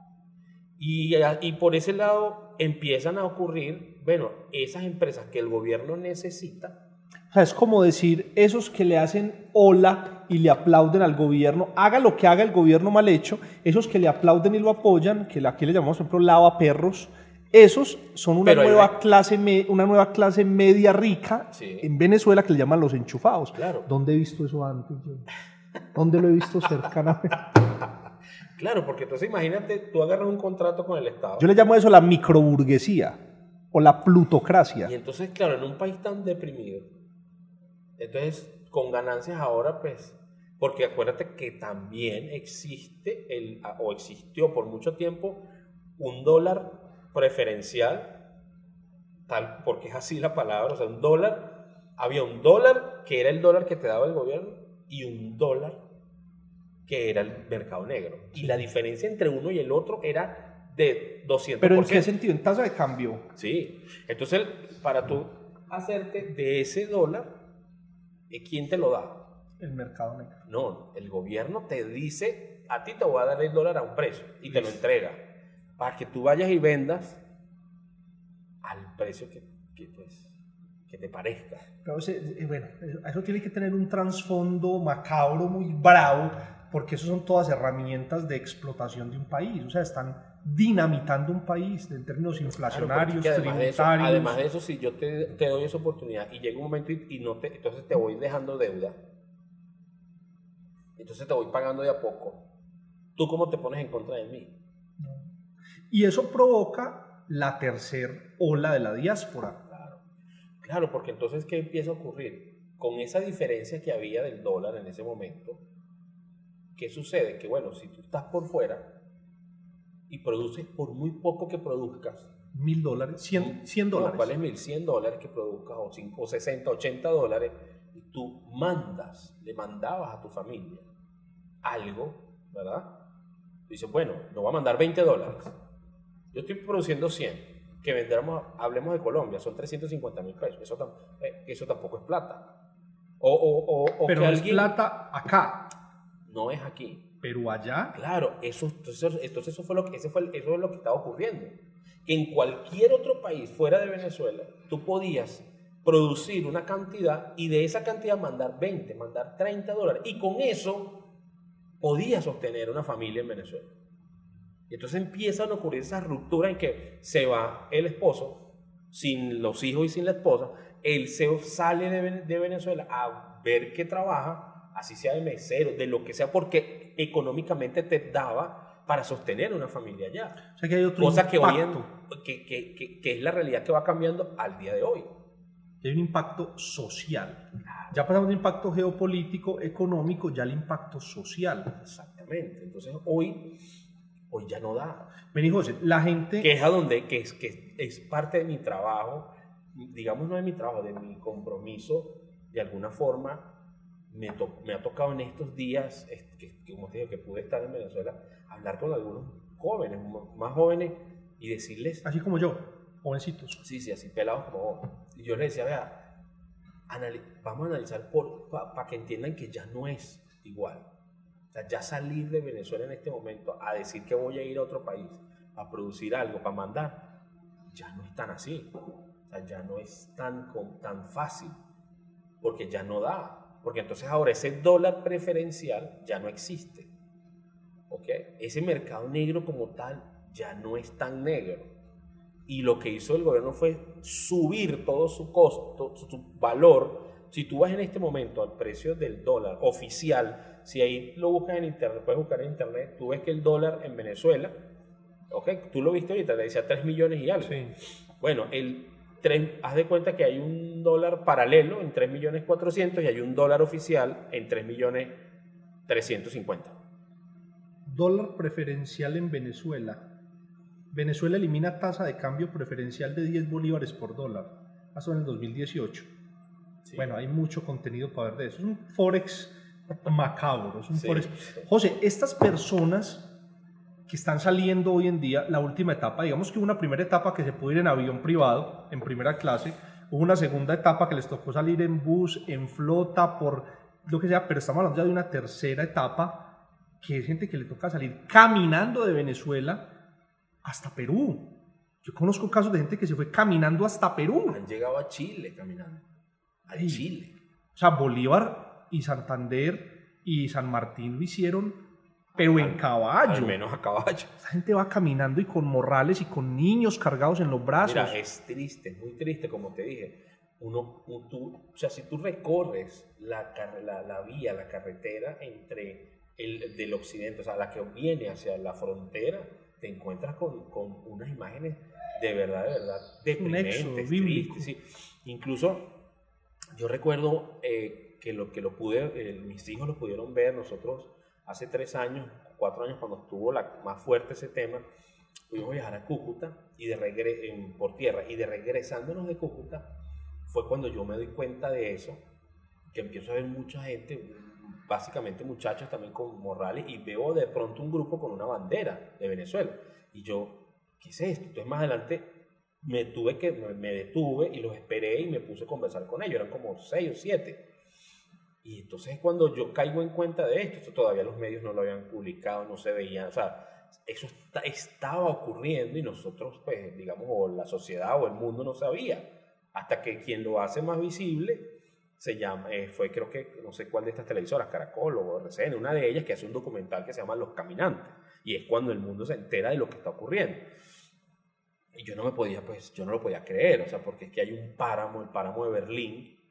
Y por ese lado empiezan a ocurrir, bueno, esas empresas que el gobierno necesita. O sea, es como decir, esos que le hacen hola y le aplauden al gobierno, haga lo que haga el gobierno mal hecho, esos que le aplauden y lo apoyan, que aquí le llamamos, por ejemplo, lavaperros, esos son una nueva clase media rica, sí, en Venezuela, que le llaman los enchufados. Claro. ¿Dónde he visto eso antes? ¿Dónde lo he visto cercanamente? Claro, porque entonces imagínate, tú agarras un contrato con el Estado. Yo le llamo eso la microburguesía o la plutocracia. Y entonces, claro, en un país tan deprimido, entonces con ganancias ahora, pues, porque acuérdate que también existió por mucho tiempo un dólar preferencial, tal, porque es así la palabra, o sea, había un dólar que era el dólar que te daba el gobierno y un dólar que era el mercado negro. Sí. Y la diferencia entre uno y el otro era de 200%. ¿Pero en qué sentido? ¿En tasa de cambio? Sí. Entonces, para tú hacerte de ese dólar, ¿quién te lo da? El mercado negro. No, el gobierno te dice, a ti te voy a dar el dólar a un precio y te lo entrega para que tú vayas y vendas al precio que te parezca. Pero, bueno, eso tiene que tener un trasfondo macabro muy bravo, porque eso son todas herramientas de explotación de un país. O sea, están dinamitando un país en términos inflacionarios, claro, tributarios. Además de eso, si yo te doy esa oportunidad y llega un momento y entonces te voy dejando deuda. Entonces te voy pagando de a poco. ¿Tú cómo te pones en contra de mí? Y eso provoca la tercera ola de la diáspora. Claro, porque entonces, ¿qué empieza a ocurrir? Con esa diferencia que había del dólar en ese momento, ¿qué sucede? Que bueno, si tú estás por fuera y produces por muy poco que produzcas, $1,000, 100 no, dólares. ¿cuál es $1,100 que produzcas o 5, 60, $80? Y tú le mandabas a tu familia algo, ¿verdad? Dices, bueno, no voy a mandar $20. Yo estoy produciendo 100. Que vendamos, hablemos de Colombia, son 350.000 pesos. Eso tampoco es plata. Pero que no es plata acá. No es aquí. Pero allá. Claro, entonces eso es lo que estaba ocurriendo. Que en cualquier otro país fuera de Venezuela, tú podías producir una cantidad y de esa cantidad mandar 20, mandar $30. Y con eso podías sostener una familia en Venezuela. Y entonces empiezan a ocurrir esas rupturas en que se va el esposo sin los hijos y sin la esposa. Él se sale de Venezuela a ver qué trabaja, así sea de mesero, de lo que sea, porque económicamente te daba para sostener una familia allá. O sea que hay otro cosa impacto. Que es la realidad que va cambiando al día de hoy. Hay un impacto social. Ya pasamos del impacto geopolítico, económico, ya el impacto social. Exactamente. Entonces hoy ya no da. Vení, José, la gente... Que es parte de mi trabajo, digamos no de mi trabajo, de mi compromiso, de alguna forma, me ha tocado en estos días, como te digo, que pude estar en Venezuela, hablar con algunos jóvenes, más jóvenes, y decirles... Así como yo, jovencitos. Sí, así pelados como vos. Y yo les decía, vea, vamos a analizar para que entiendan que ya no es igual. O sea, ya salir de Venezuela en este momento a decir que voy a ir a otro país a producir algo, para mandar, ya no es tan así. O sea, ya no es tan fácil, porque ya no da. Porque entonces ahora ese dólar preferencial ya no existe. ¿Ok? Ese mercado negro como tal ya no es tan negro. Y lo que hizo el gobierno fue subir todo su costo, su valor. Si tú vas en este momento al precio del dólar oficial, si ahí lo buscas en internet, puedes buscar en internet, tú ves que el dólar en Venezuela, ¿ok? Tú lo viste ahorita, te decía 3 millones y algo. Sí. Bueno, haz de cuenta que hay un dólar paralelo en 3.400.000 y hay un dólar oficial en 3.350.000. Dólar preferencial en Venezuela. Venezuela elimina tasa de cambio preferencial de 10 bolívares por dólar. Eso en el 2018. Sí. Bueno, hay mucho contenido para ver de eso. Es un forex macabro. Es un forex. José, estas personas que están saliendo hoy en día, la última etapa, digamos que hubo una primera etapa que se pudo ir en avión privado, en primera clase, hubo una segunda etapa que les tocó salir en bus, en flota, por lo que sea, pero estamos hablando ya de una tercera etapa, que es gente que le toca salir caminando de Venezuela hasta Perú. Yo conozco casos de gente que se fue caminando hasta Perú. Han llegado a Chile caminando. Chile. O sea, Bolívar y Santander y San Martín lo hicieron, pero en caballo. Al menos a caballo. Esta gente va caminando y con morrales y con niños cargados en los brazos. Mira, es triste, muy triste, como te dije. O sea, si tú recorres la vía, la carretera entre del occidente, o sea, la que viene hacia la frontera, te encuentras con unas imágenes de verdad deprimentes, tristes. Sí. Incluso yo recuerdo mis hijos lo pudieron ver. Nosotros hace 4 años, cuando estuvo más fuerte ese tema, pudimos viajar a Cúcuta por tierra, y de regresándonos de Cúcuta fue cuando yo me doy cuenta de eso, que empiezo a ver mucha gente, básicamente muchachos también con morrales, y veo de pronto un grupo con una bandera de Venezuela, y yo, ¿qué es esto? Entonces más adelante me detuve y los esperé y me puse a conversar con ellos, eran como 6 o 7, y entonces cuando yo caigo en cuenta de esto todavía los medios no lo habían publicado, no se veía, o sea, eso estaba ocurriendo y nosotros, pues, digamos, o la sociedad o el mundo no sabía, hasta que quien lo hace más visible fue, creo que, no sé cuál de estas televisoras, Caracol o RCN, una de ellas, que hace un documental que se llama Los Caminantes, y es cuando el mundo se entera de lo que está ocurriendo. Y yo no lo podía creer, o sea, porque es que hay un páramo, el páramo de Berlín,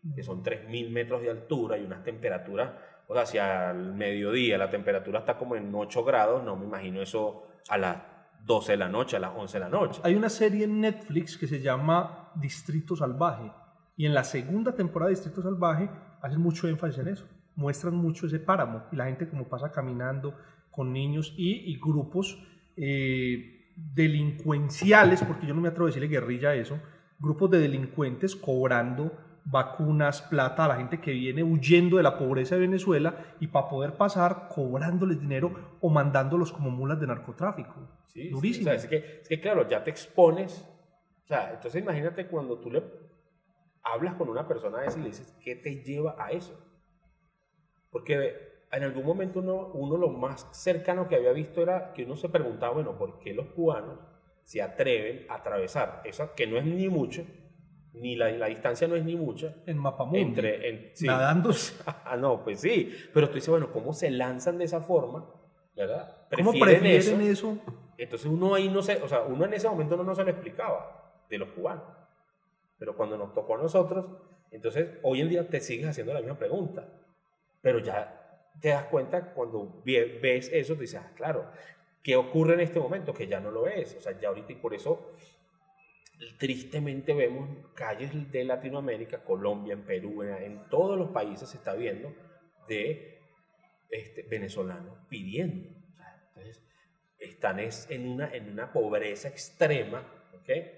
que son 3.000 metros de altura y unas temperaturas, o sea, hacia el mediodía la temperatura está como en 8 grados, no me imagino eso a las 12 de la noche, a las 11 de la noche. Hay una serie en Netflix que se llama Distrito Salvaje, y en la segunda temporada de Distrito Salvaje hacen mucho énfasis en eso, muestran mucho ese páramo y la gente como pasa caminando con niños y grupos delincuenciales, porque yo no me atrevo a decirle guerrilla a eso, grupos de delincuentes cobrando vacunas, plata a la gente que viene huyendo de la pobreza de Venezuela y para poder pasar cobrándoles dinero o mandándolos como mulas de narcotráfico. Sí, durísimo. Sí, o sea, es que claro, ya te expones, o sea, entonces imagínate cuando tú le hablas con una persona de esa y le dices, ¿qué te lleva a eso? Porque en algún momento uno lo más cercano que había visto era que uno se preguntaba, bueno, ¿por qué los cubanos se atreven a atravesar eso que no es ni mucho, ni la distancia no es ni mucha? En Mapamundi, sí. nadando. No, pues sí, pero tú dices, bueno, ¿cómo se lanzan de esa forma? ¿Verdad? ¿Cómo prefieren eso? Entonces uno ahí no sé, o sea, uno en ese momento no se lo explicaba de los cubanos, pero cuando nos tocó a nosotros, entonces hoy en día te sigues haciendo la misma pregunta, pero ya te das cuenta cuando ves eso, te dices, claro, ¿qué ocurre en este momento? Que ya no lo es, o sea, ya ahorita, y por eso tristemente vemos calles de Latinoamérica, Colombia, en Perú, en todos los países se está viendo de venezolanos pidiendo. O sea, entonces, están en una pobreza extrema, ¿okay?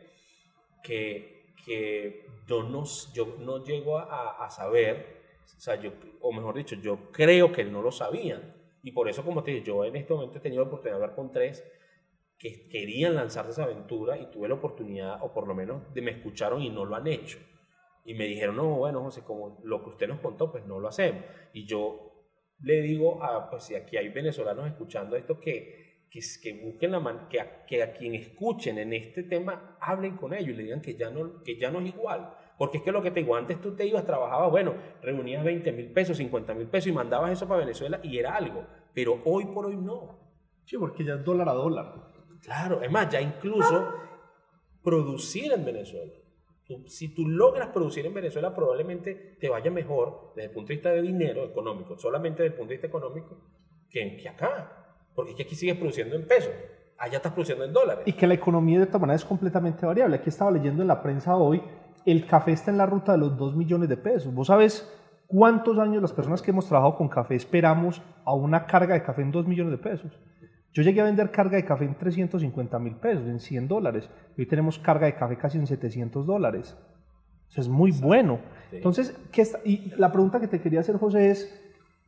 que yo no llego a saber, o sea, o mejor dicho, yo creo que no lo sabían. Y por eso, como te dije, yo en este momento he tenido la oportunidad de hablar con 3 que querían lanzarse esa aventura y tuve la oportunidad, o por lo menos me escucharon y no lo han hecho. Y me dijeron, no, bueno, José, como lo que usted nos contó, pues no lo hacemos. Y yo le digo, pues si aquí hay venezolanos escuchando esto, que busquen que a quien escuchen en este tema, hablen con ellos y le digan que ya no es igual. Porque es que lo que te digo, antes tú te ibas, trabajabas, bueno, reunías 20.000 pesos, 50.000 pesos y mandabas eso para Venezuela y era algo. Pero hoy por hoy no. Sí, porque ya es dólar a dólar. Claro, es más, ya incluso producir en Venezuela. Si tú logras producir en Venezuela, probablemente te vaya mejor desde el punto de vista de dinero económico, solamente desde el punto de vista económico, que acá. Porque es que aquí sigues produciendo en pesos, allá estás produciendo en dólares. Y que la economía de esta manera es completamente variable. Aquí estaba leyendo en la prensa hoy, el café está en la ruta de los 2 millones de pesos. ¿Vos sabés cuántos años las personas que hemos trabajado con café esperamos a una carga de café en 2 millones de pesos? Yo llegué a vender carga de café en 350.000 pesos, en $100. Hoy tenemos carga de café casi en $700. Eso es muy bueno. Sí. Entonces, y la pregunta que te quería hacer, José, es,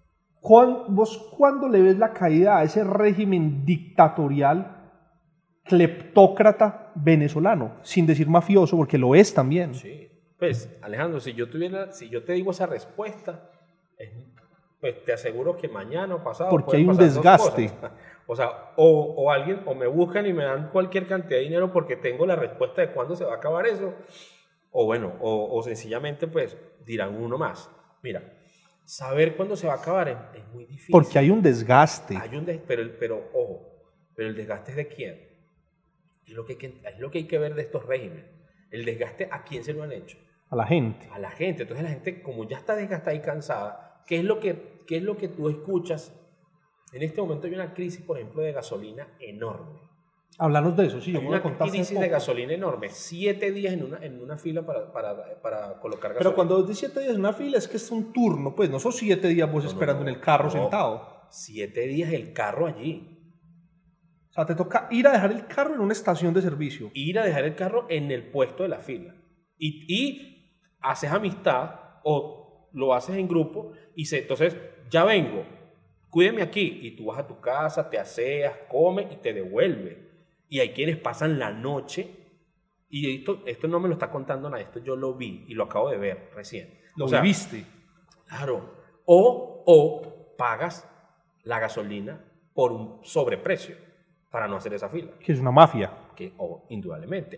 ¿vos cuándo le ves la caída a ese régimen dictatorial, cleptócrata venezolano? Sin decir mafioso, porque lo es también. Sí. Pues, Alejandro, si yo te digo esa respuesta, pues te aseguro que mañana o pasado porque hay un desgaste. O sea, o alguien, o me buscan y me dan cualquier cantidad de dinero porque tengo la respuesta de cuándo se va a acabar eso, o bueno, o sencillamente pues dirán uno más. Mira, saber cuándo se va a acabar es muy difícil. Porque hay un desgaste. Pero el desgaste es de quién. Es lo que hay que ver de estos regímenes. El desgaste, ¿a quién se lo han hecho? A la gente. A la gente. Entonces la gente, como ya está desgastada y cansada, ¿qué es lo que tú escuchas? En este momento hay una crisis, por ejemplo, de gasolina enorme. Háblanos de eso, sí. Hay una crisis de gasolina enorme. 7 días en una fila para colocar gasolina. Pero cuando dices 7 días en una fila es que es un turno, pues no son 7 días vos esperando en el carro sentado. 7 días el carro allí. O sea, te toca ir a dejar el carro en una estación de servicio. Ir a dejar el carro en el puesto de la fila. Y haces amistad o lo haces en grupo y entonces ya vengo. Cuídeme aquí, y tú vas a tu casa, te aseas, comes y te devuelves. Y hay quienes pasan la noche, y esto no me lo está contando nadie, esto yo lo vi y lo acabo de ver recién. ¿Lo viviste? Claro. O pagas la gasolina por un sobreprecio para no hacer esa fila. Que es una mafia. Indudablemente.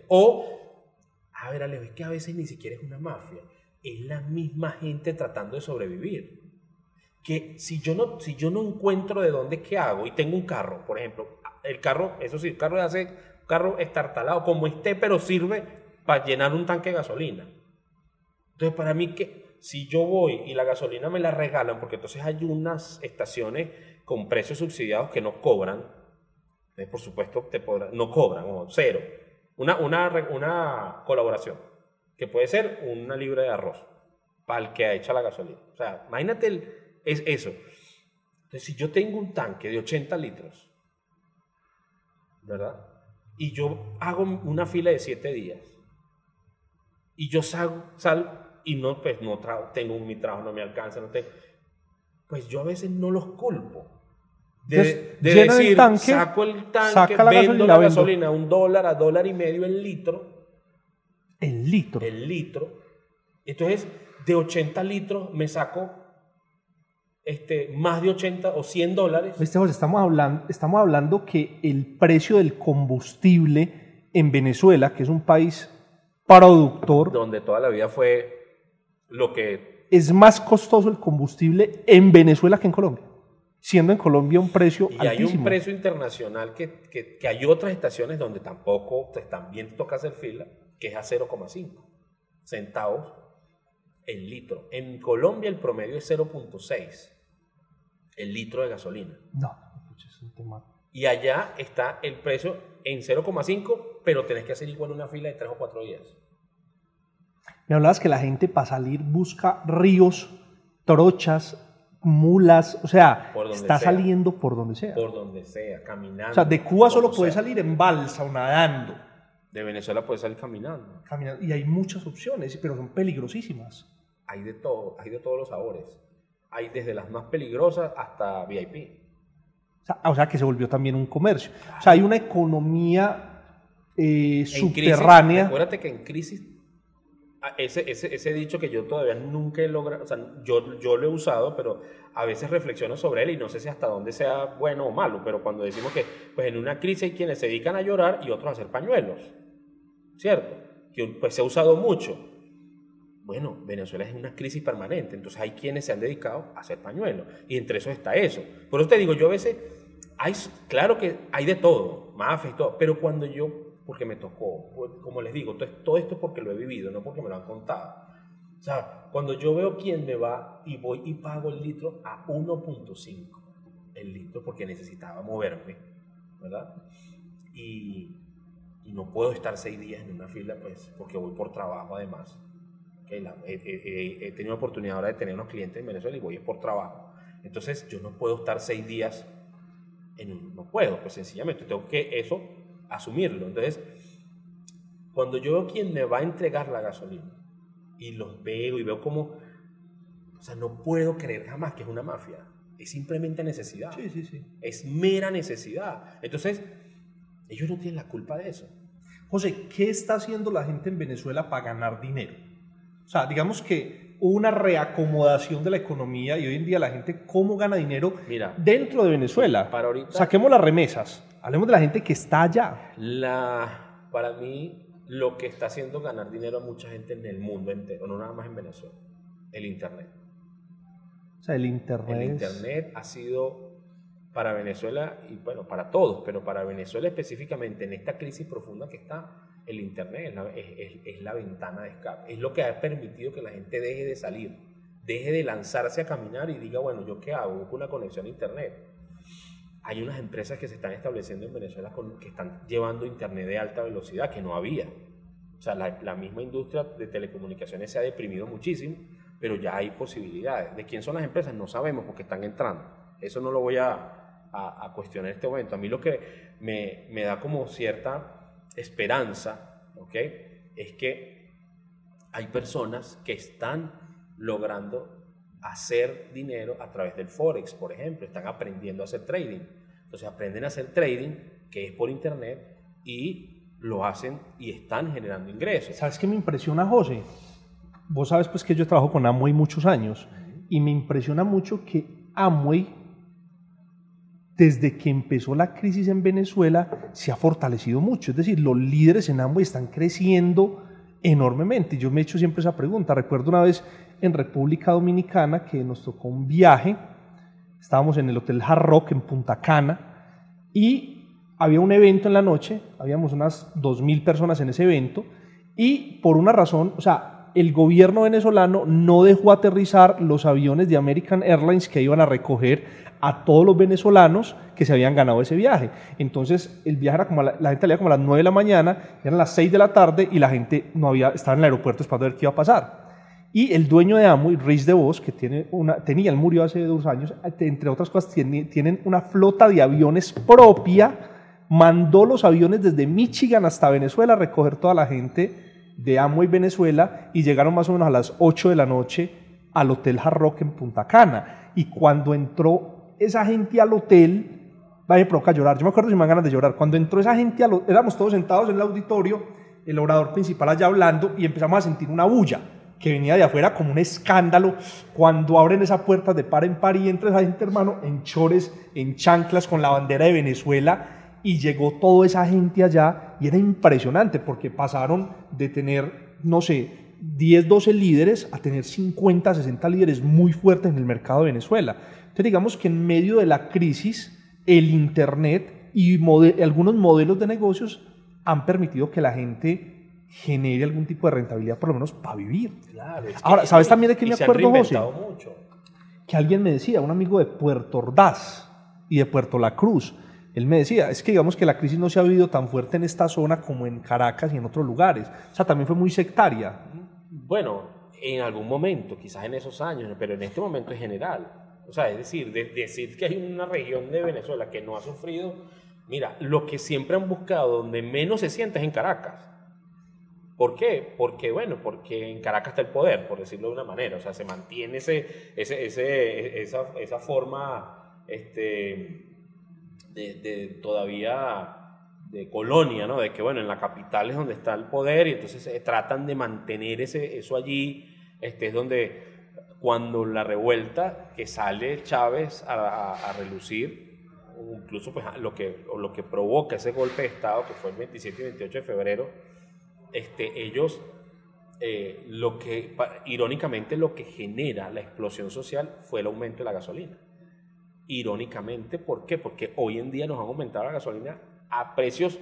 A ver, Alejo, es que a veces ni siquiera es una mafia, es la misma gente tratando de sobrevivir. Que si yo no encuentro de dónde, ¿qué hago? Y tengo un carro, por ejemplo, el carro, eso sí, el carro estartalado como esté, pero sirve para llenar un tanque de gasolina. Entonces, para mí, que si yo voy y la gasolina me la regalan, porque entonces hay unas estaciones con precios subsidiados que no cobran, por supuesto, no cobran, o cero. Una colaboración, que puede ser una libra de arroz para el que ha hecho la gasolina. O sea, imagínate es eso. Entonces, si yo tengo un tanque de 80 litros, ¿verdad? Y yo hago una fila de 7 días, y yo salgo y no, pues no tengo mi trabajo, no me alcanza, no tengo, pues yo a veces no los culpo. De decir, saco el tanque, vendo la gasolina a $1, a $1.50 el litro. ¿El litro? El litro. Entonces, de 80 litros me saco más de 80 o $100. José, estamos hablando que el precio del combustible en Venezuela, que es un país productor, donde toda la vida fue lo que... Es más costoso el combustible en Venezuela que en Colombia, siendo en Colombia un precio altísimo. Y hay un precio internacional que hay otras estaciones donde también toca hacer fila, que es a 0,5 centavos el litro. En Colombia el promedio es 0,6 el litro de gasolina. No, es un tema. Y allá está el precio en 0,5, pero tenés que hacer igual una fila de 3 o 4 días. Me hablabas que la gente para salir busca ríos, trochas, mulas, o sea, está saliendo por donde sea. Por donde sea, caminando. O sea, de Cuba solo puedes salir en balsa o nadando. De Venezuela puedes salir caminando. Y hay muchas opciones, pero son peligrosísimas. Hay de todo, hay de todos los sabores. Hay desde las más peligrosas hasta VIP. O sea, que se volvió también un comercio. O sea, hay una economía subterránea. Crisis, acuérdate que en crisis, ese dicho que yo todavía nunca he logrado, o sea, yo lo he usado, pero a veces reflexiono sobre él y no sé si hasta dónde sea bueno o malo, pero cuando decimos que pues en una crisis hay quienes se dedican a llorar y otros a hacer pañuelos, ¿cierto? Que pues se ha usado mucho. Bueno, Venezuela es una crisis permanente, entonces hay quienes se han dedicado a hacer pañuelos, y entre esos está eso. Por eso te digo, yo a veces, claro que hay de todo, mafia y todo, pero cuando yo, porque me tocó, como les digo, todo esto es porque lo he vivido, no porque me lo han contado. O sea, cuando yo veo quién me va y voy y pago el litro a 1.5 el litro porque necesitaba moverme, ¿verdad? Y no puedo estar 6 días en una fila, pues, porque voy por trabajo además. He tenido la oportunidad ahora de tener unos clientes en Venezuela y voy por trabajo. Entonces yo no puedo estar 6 días no puedo, pues sencillamente tengo que eso asumirlo. Entonces, cuando yo veo quién me va a entregar la gasolina y los veo y veo cómo, o sea, no puedo creer jamás que es una mafia. Es simplemente necesidad. Sí. Es mera necesidad. Entonces, ellos no tienen la culpa de eso. José, ¿qué está haciendo la gente en Venezuela para ganar dinero? O sea, digamos que hubo una reacomodación de la economía y hoy en día la gente, ¿cómo gana dinero dentro de Venezuela? Para ahorita, saquemos las remesas, hablemos de la gente que está allá. Para mí, lo que está haciendo ganar dinero a mucha gente en el mundo entero, no nada más en Venezuela, el Internet. O sea, el Internet ha sido para Venezuela, y bueno, para todos, pero para Venezuela específicamente, en esta crisis profunda que está, el Internet es la ventana de escape. Es lo que ha permitido que la gente deje de salir, deje de lanzarse a caminar y diga, bueno, ¿yo qué hago? Busco una conexión a Internet. Hay unas empresas que se están estableciendo en Venezuela que están llevando Internet de alta velocidad que no había. O sea, la misma industria de telecomunicaciones se ha deprimido muchísimo, pero ya hay posibilidades. ¿De quién son las empresas? No sabemos porque están entrando. Eso no lo voy a cuestionar en este momento. A mí lo que me da como cierta esperanza, ¿ok?, es que hay personas que están logrando hacer dinero a través del Forex, por ejemplo. Están aprendiendo a hacer trading. Entonces aprenden a hacer trading, que es por internet, y lo hacen y están generando ingresos. ¿Sabes qué me impresiona, José? Vos sabes pues que yo trabajo con Amway muchos años, y me impresiona mucho que Amway, desde que empezó la crisis en Venezuela, se ha fortalecido mucho. Es decir, los líderes en Amway están creciendo enormemente. Yo me he hecho siempre esa pregunta. Recuerdo una vez en República Dominicana que nos tocó un viaje. Estábamos en el Hotel Hard Rock en Punta Cana y había un evento en la noche. Habíamos unas 2.000 personas en ese evento y por una razón, o sea, el gobierno venezolano no dejó aterrizar los aviones de American Airlines que iban a recoger a todos los venezolanos que se habían ganado ese viaje. Entonces el viaje era como, la gente salía como a las 9 de la mañana, eran las 6 de la tarde y la gente estaba en el aeropuerto esperando a ver qué iba a pasar. Y el dueño de Amway, Rich DeVos, que él murió hace 2 años, entre otras cosas tienen una flota de aviones propia, mandó los aviones desde Michigan hasta Venezuela a recoger toda la gente de Amway Venezuela y llegaron más o menos a las 8 de la noche al Hotel Hard Rock en Punta Cana. Y cuando entró esa gente al hotel, me provoca llorar, yo me acuerdo si me dan ganas de llorar, cuando entró esa gente, éramos todos sentados en el auditorio, el orador principal allá hablando y empezamos a sentir una bulla que venía de afuera como un escándalo, cuando abren esa puerta de par en par y entra esa gente, hermano, en chores, en chanclas, con la bandera de Venezuela, y llegó toda esa gente allá, y era impresionante, porque pasaron de tener, no sé, 10, 12 líderes, a tener 50, 60 líderes muy fuertes en el mercado de Venezuela. Entonces digamos que en medio de la crisis, el Internet y algunos modelos de negocios han permitido que la gente genere algún tipo de rentabilidad, por lo menos para vivir. Claro, ahora, ¿sabes también de qué me acuerdo, José? Mucho. Que alguien me decía, un amigo de Puerto Ordaz y de Puerto La Cruz, él me decía, es que digamos que la crisis no se ha vivido tan fuerte en esta zona como en Caracas y en otros lugares. O sea, también fue muy sectaria. Bueno, en algún momento, quizás en esos años, pero en este momento es general. O sea, es decir, decir que hay una región de Venezuela que no ha sufrido, mira, lo que siempre han buscado, donde menos se siente es en Caracas. ¿Por qué? Porque en Caracas está el poder, por decirlo de una manera. O sea, se mantiene esa forma todavía de colonia, ¿no? De que, en la capital es donde está el poder y entonces tratan de mantener eso allí. Es donde, cuando la revuelta que sale Chávez a relucir, incluso pues, lo que provoca ese golpe de Estado, que fue el 27 y 28 de febrero, ellos, irónicamente, lo que genera la explosión social fue el aumento de la gasolina. Irónicamente, ¿por qué? Porque hoy en día nos han aumentado la gasolina a precios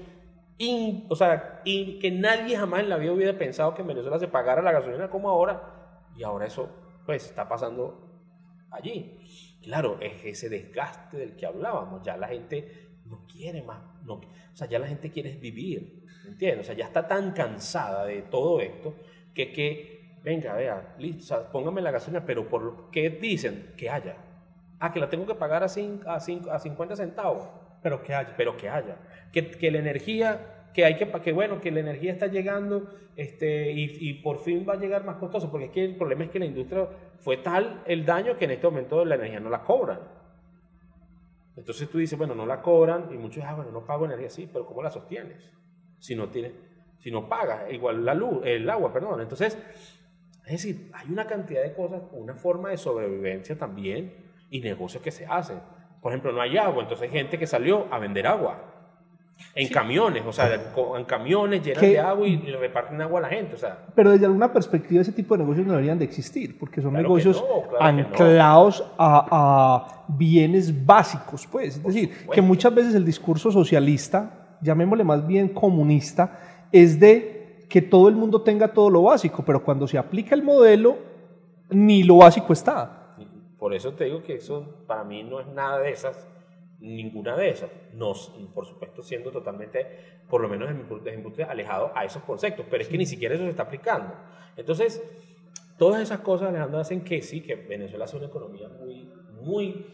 que nadie jamás en la vida hubiera pensado que en Venezuela se pagara la gasolina como ahora, y ahora eso pues está pasando allí. Claro, es ese desgaste del que hablábamos, ya la gente no quiere más, ya la gente quiere vivir, ¿entiendes? O sea, ya está tan cansada de todo esto que venga, vea, listo, póngame la gasolina, pero ¿por qué dicen que haya? Que la tengo que pagar a 50 centavos. Pero que haya. Que la energía, que la energía está llegando y por fin va a llegar más costoso, porque es que el problema es que la industria fue tal el daño que en este momento la energía no la cobran. Entonces tú dices, no la cobran, y muchos dicen, no pago energía, sí, pero ¿cómo la sostienes? Si no pagas, igual el agua, perdón. Entonces, es decir, hay una cantidad de cosas, una forma de sobrevivencia también, y negocios que se hacen. Por ejemplo, no hay agua, entonces hay gente que salió a vender agua en camiones, en camiones llenan de agua y reparten agua a la gente. Pero desde alguna perspectiva ese tipo de negocios no deberían de existir, porque son claro negocios anclados a bienes básicos, pues. Es decir, que muchas veces el discurso socialista, llamémosle más bien comunista, es de que todo el mundo tenga todo lo básico, pero cuando se aplica el modelo, ni lo básico está. Por eso te digo que eso para mí no es nada de esas, ninguna de esas. No, por supuesto, siendo totalmente, por lo menos desde mi punto de vista, alejado a esos conceptos, pero es que ni siquiera eso se está aplicando. Entonces, todas esas cosas, Alejandro, hacen que sí, que Venezuela sea una economía muy, muy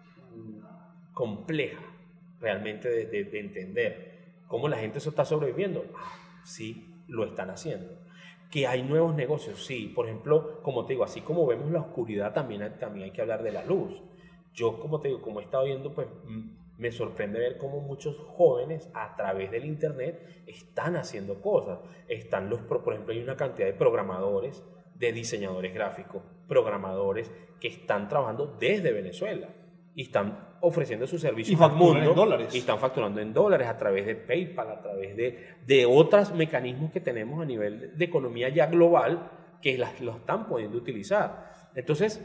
compleja, realmente de entender. ¿Cómo la gente eso está sobreviviendo? Sí, lo están haciendo. Que hay nuevos negocios, sí. Por ejemplo, como te digo, así como vemos la oscuridad, también hay que hablar de la luz. Yo, como te digo, como he estado viendo, pues me sorprende ver cómo muchos jóvenes a través del internet están haciendo cosas. Por ejemplo, hay una cantidad de programadores, de diseñadores gráficos, programadores que están trabajando desde Venezuela y están ofreciendo sus servicios al mundo y están facturando en dólares a través de PayPal, a través de otros mecanismos que tenemos a nivel de economía ya global que lo están pudiendo utilizar. Entonces,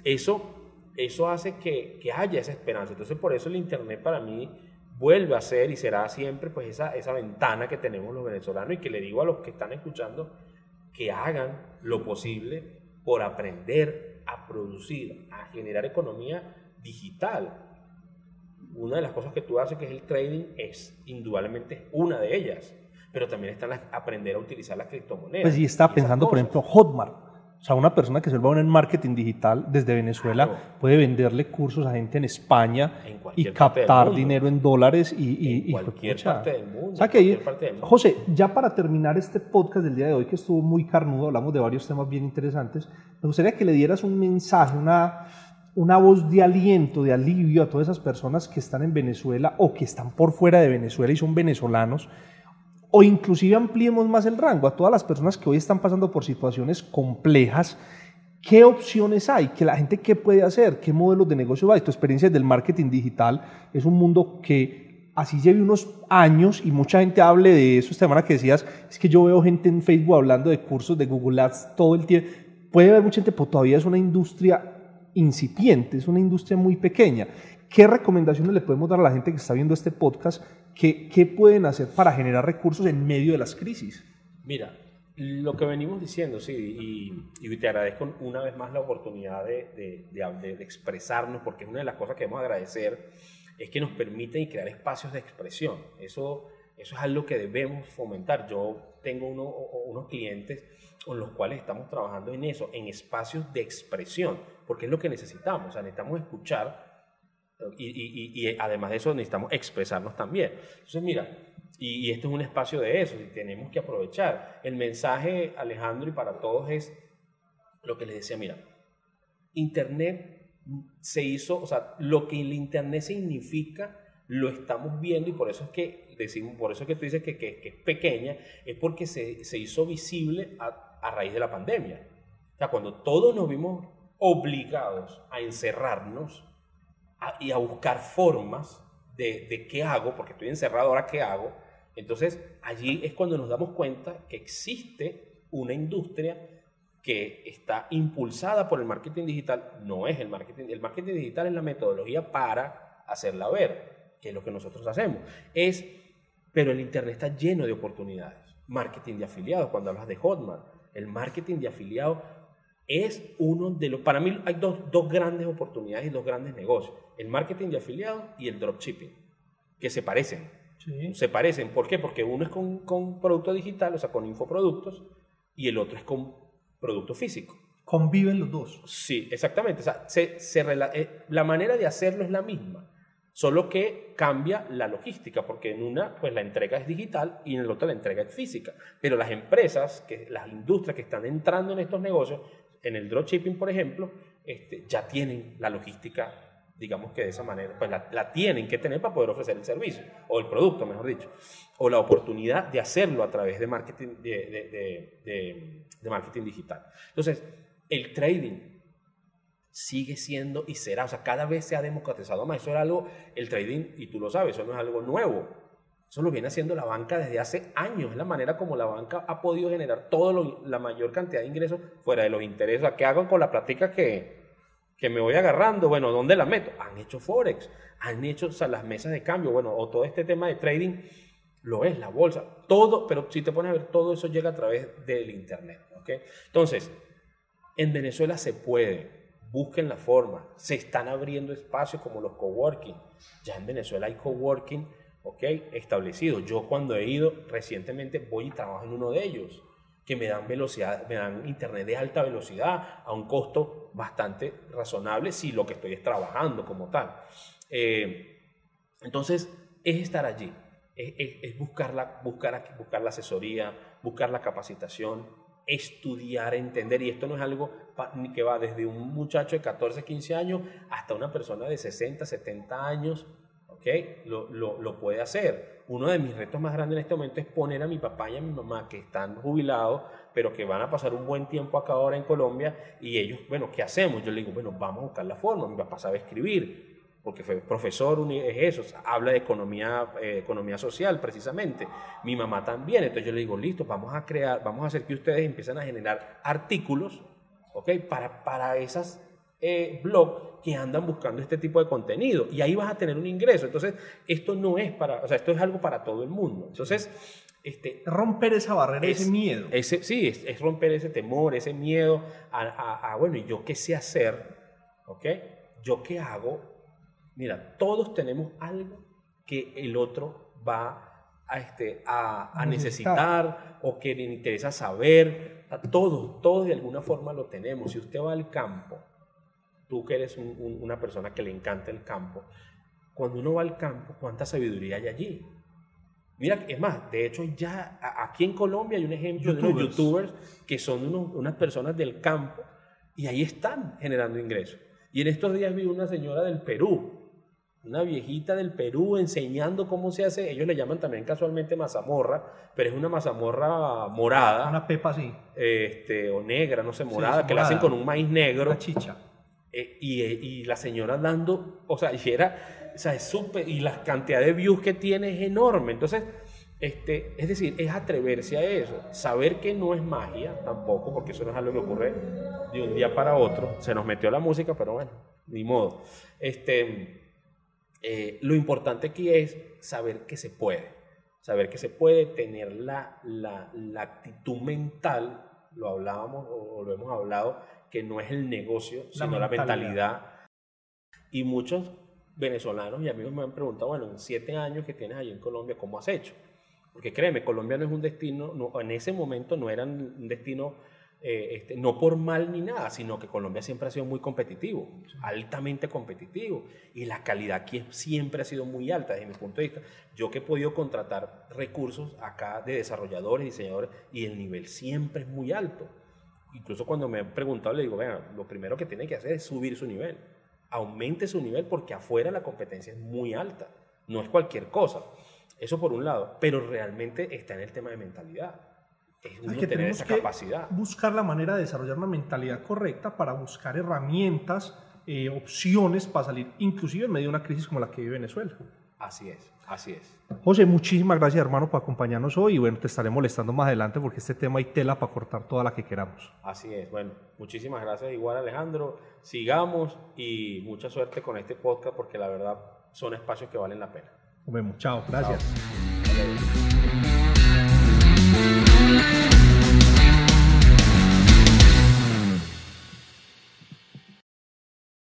eso hace que haya esa esperanza. Entonces, por eso el internet para mí vuelve a ser y será siempre pues esa ventana que tenemos los venezolanos, y que le digo a los que están escuchando que hagan lo posible por aprender a producir, a generar economía digital. Una de las cosas que tú haces, que es el trading, es indudablemente una de ellas, pero también están aprender a utilizar las criptomonedas. Pues sí, estaba pensando, por ejemplo, Hotmart. O sea, una persona que se vuelva buena en marketing digital desde Venezuela, claro, puede venderle cursos a gente en España y captar dinero en dólares en cualquier parte del mundo. O sea que José, ya para terminar este podcast del día de hoy, que estuvo muy carnudo, hablamos de varios temas bien interesantes, me gustaría que le dieras un mensaje, una voz de aliento, de alivio a todas esas personas que están en Venezuela o que están por fuera de Venezuela y son venezolanos, o inclusive ampliemos más el rango a todas las personas que hoy están pasando por situaciones complejas. ¿Qué opciones hay? ¿Que la gente qué puede hacer? ¿Qué modelos de negocio hay? Tu experiencia del marketing digital es un mundo que así lleve unos años y mucha gente hable de eso. Esta semana que decías, es que yo veo gente en Facebook hablando de cursos de Google Ads todo el tiempo. Puede haber mucha gente, pero todavía es una industria incipiente, es una industria muy pequeña. ¿Qué recomendaciones le podemos dar a la gente que está viendo este podcast? ¿Qué pueden hacer para generar recursos en medio de las crisis? Mira, lo que venimos diciendo, sí, y te agradezco una vez más la oportunidad de expresarnos, porque es una de las cosas que debemos agradecer, es que nos permiten crear espacios de expresión. Eso es algo que debemos fomentar. Yo tengo unos clientes con los cuales estamos trabajando en eso, en espacios de expresión, porque es lo que necesitamos. O sea, necesitamos escuchar y además de eso necesitamos expresarnos también. Entonces, mira, y esto es un espacio de eso, y tenemos que aprovechar. El mensaje, Alejandro, y para todos es lo que les decía, mira, Internet se hizo, o sea, lo que el Internet significa lo estamos viendo, y por eso es que decimos, por eso es que tú dices que es pequeña, es porque se hizo visible a raíz de la pandemia. O sea, cuando todos nos vimos obligados a encerrarnos y a buscar formas de qué hago, porque estoy encerrado, ahora qué hago. Entonces allí es cuando nos damos cuenta que existe una industria que está impulsada por el marketing digital. No es el marketing digital, es la metodología para hacerla ver, que es lo que nosotros hacemos. Pero el Internet está lleno de oportunidades. Marketing de afiliados, cuando hablas de Hotmart, el marketing de afiliados es uno de los... Para mí hay dos grandes oportunidades y dos grandes negocios. El marketing de afiliados y el dropshipping, que se parecen. Sí. Se parecen. ¿Por qué? Porque uno es con producto digital, o sea, con infoproductos, y el otro es con producto físico. Conviven los dos. Sí, exactamente. O sea, la manera de hacerlo es la misma, solo que cambia la logística, porque en una pues la entrega es digital y en el otro la entrega es física. Pero las empresas, las industrias que están entrando en estos negocios, en el dropshipping, por ejemplo, ya tienen la logística, digamos que de esa manera, pues la tienen que tener para poder ofrecer el servicio, o el producto, mejor dicho, o la oportunidad de hacerlo a través de marketing, de marketing digital. Entonces, el trading sigue siendo y será, o sea, cada vez se ha democratizado más. Eso era algo, el trading, y tú lo sabes, eso no es algo nuevo. Eso lo viene haciendo la banca desde hace años. Es la manera como la banca ha podido generar la mayor cantidad de ingresos fuera de los intereses. O sea, ¿qué hago con la plática que me voy agarrando? Bueno, ¿dónde la meto? Han hecho Forex, han hecho, o sea, las mesas de cambio, bueno, o todo este tema de trading, lo es, la bolsa, todo, pero si te pones a ver, todo eso llega a través del Internet, ¿ok? Entonces, en Venezuela se puede. Busquen la forma, se están abriendo espacios como los coworking. Ya en Venezuela hay coworking, establecidos. Yo cuando he ido recientemente voy y trabajo en uno de ellos, que me dan velocidad, me dan internet de alta velocidad a un costo bastante razonable si lo que estoy es trabajando como tal. Entonces es estar allí, es buscar la asesoría, buscar la capacitación, estudiar, entender, y esto no es algo que va desde un muchacho de 14, 15 años hasta una persona de 60, 70 años, lo puede hacer. Uno de mis retos más grandes en este momento es poner a mi papá y a mi mamá, que están jubilados, pero que van a pasar un buen tiempo acá ahora en Colombia, y ellos, bueno, ¿qué hacemos? Yo le digo, bueno, vamos a buscar la forma. Mi papá sabe escribir, porque fue profesor, es eso, habla de economía social precisamente. Mi mamá también. Entonces yo le digo, listo, vamos a hacer que ustedes empiecen a generar artículos, para esas blog que andan buscando este tipo de contenido y ahí vas a tener un ingreso. Entonces, esto no es esto es algo para todo el mundo. Entonces, romper esa barrera, ese miedo. Sí, es romper ese temor, ese miedo bueno, ¿y yo qué sé hacer? ¿Ok? ¿Yo qué hago? Mira, todos tenemos algo que el otro va a necesitar o que le interesa saber. Todos de alguna forma lo tenemos. Si usted va al campo, tú que eres una persona que le encanta el campo, cuando uno va al campo, ¿cuánta sabiduría hay allí? Mira, es más, de hecho ya aquí en Colombia hay un ejemplo de unos youtubers que son unas personas del campo y ahí están generando ingresos. Y en estos días vi una señora del Perú, una viejita del Perú enseñando cómo se hace, ellos le llaman también casualmente mazamorra, pero es una mazamorra morada. Una pepa así. O negra, no sé, morada, sí, que la hacen con un maíz negro. Una chicha. Y la señora dando, o sea, es súper, y la cantidad de views que tiene es enorme. Entonces, es decir, es atreverse a eso, saber que no es magia tampoco, porque eso no es algo que ocurre de un día para otro. Se nos metió la música, pero bueno, ni modo. Lo importante aquí es saber que se puede, tener la actitud mental, lo hablábamos o lo hemos hablado, que no es el negocio, sino la mentalidad. Y muchos venezolanos y amigos me han preguntado, bueno, en 7 años que tienes allí en Colombia, ¿cómo has hecho? Porque créeme, Colombia no es un destino, en ese momento no era un destino, no por mal ni nada, sino que Colombia siempre ha sido muy competitivo, altamente competitivo, y la calidad aquí siempre ha sido muy alta desde mi punto de vista. Yo que he podido contratar recursos acá de desarrolladores, diseñadores, y el nivel siempre es muy alto. Incluso cuando me han preguntado, le digo, venga, lo primero que tiene que hacer es subir su nivel. Aumente su nivel porque afuera la competencia es muy alta. No es cualquier cosa. Eso por un lado. Pero realmente está en el tema de mentalidad. Es uno que tener esa capacidad. Buscar la manera de desarrollar una mentalidad correcta para buscar herramientas, opciones para salir, inclusive en medio de una crisis como la que vive Venezuela. Así es, así es. José, muchísimas gracias, hermano, por acompañarnos hoy y bueno, te estaré molestando más adelante porque este tema hay tela para cortar toda la que queramos. Así es, bueno, muchísimas gracias igual, Alejandro, sigamos y mucha suerte con este podcast porque la verdad son espacios que valen la pena. Nos vemos, chao, gracias. Chao.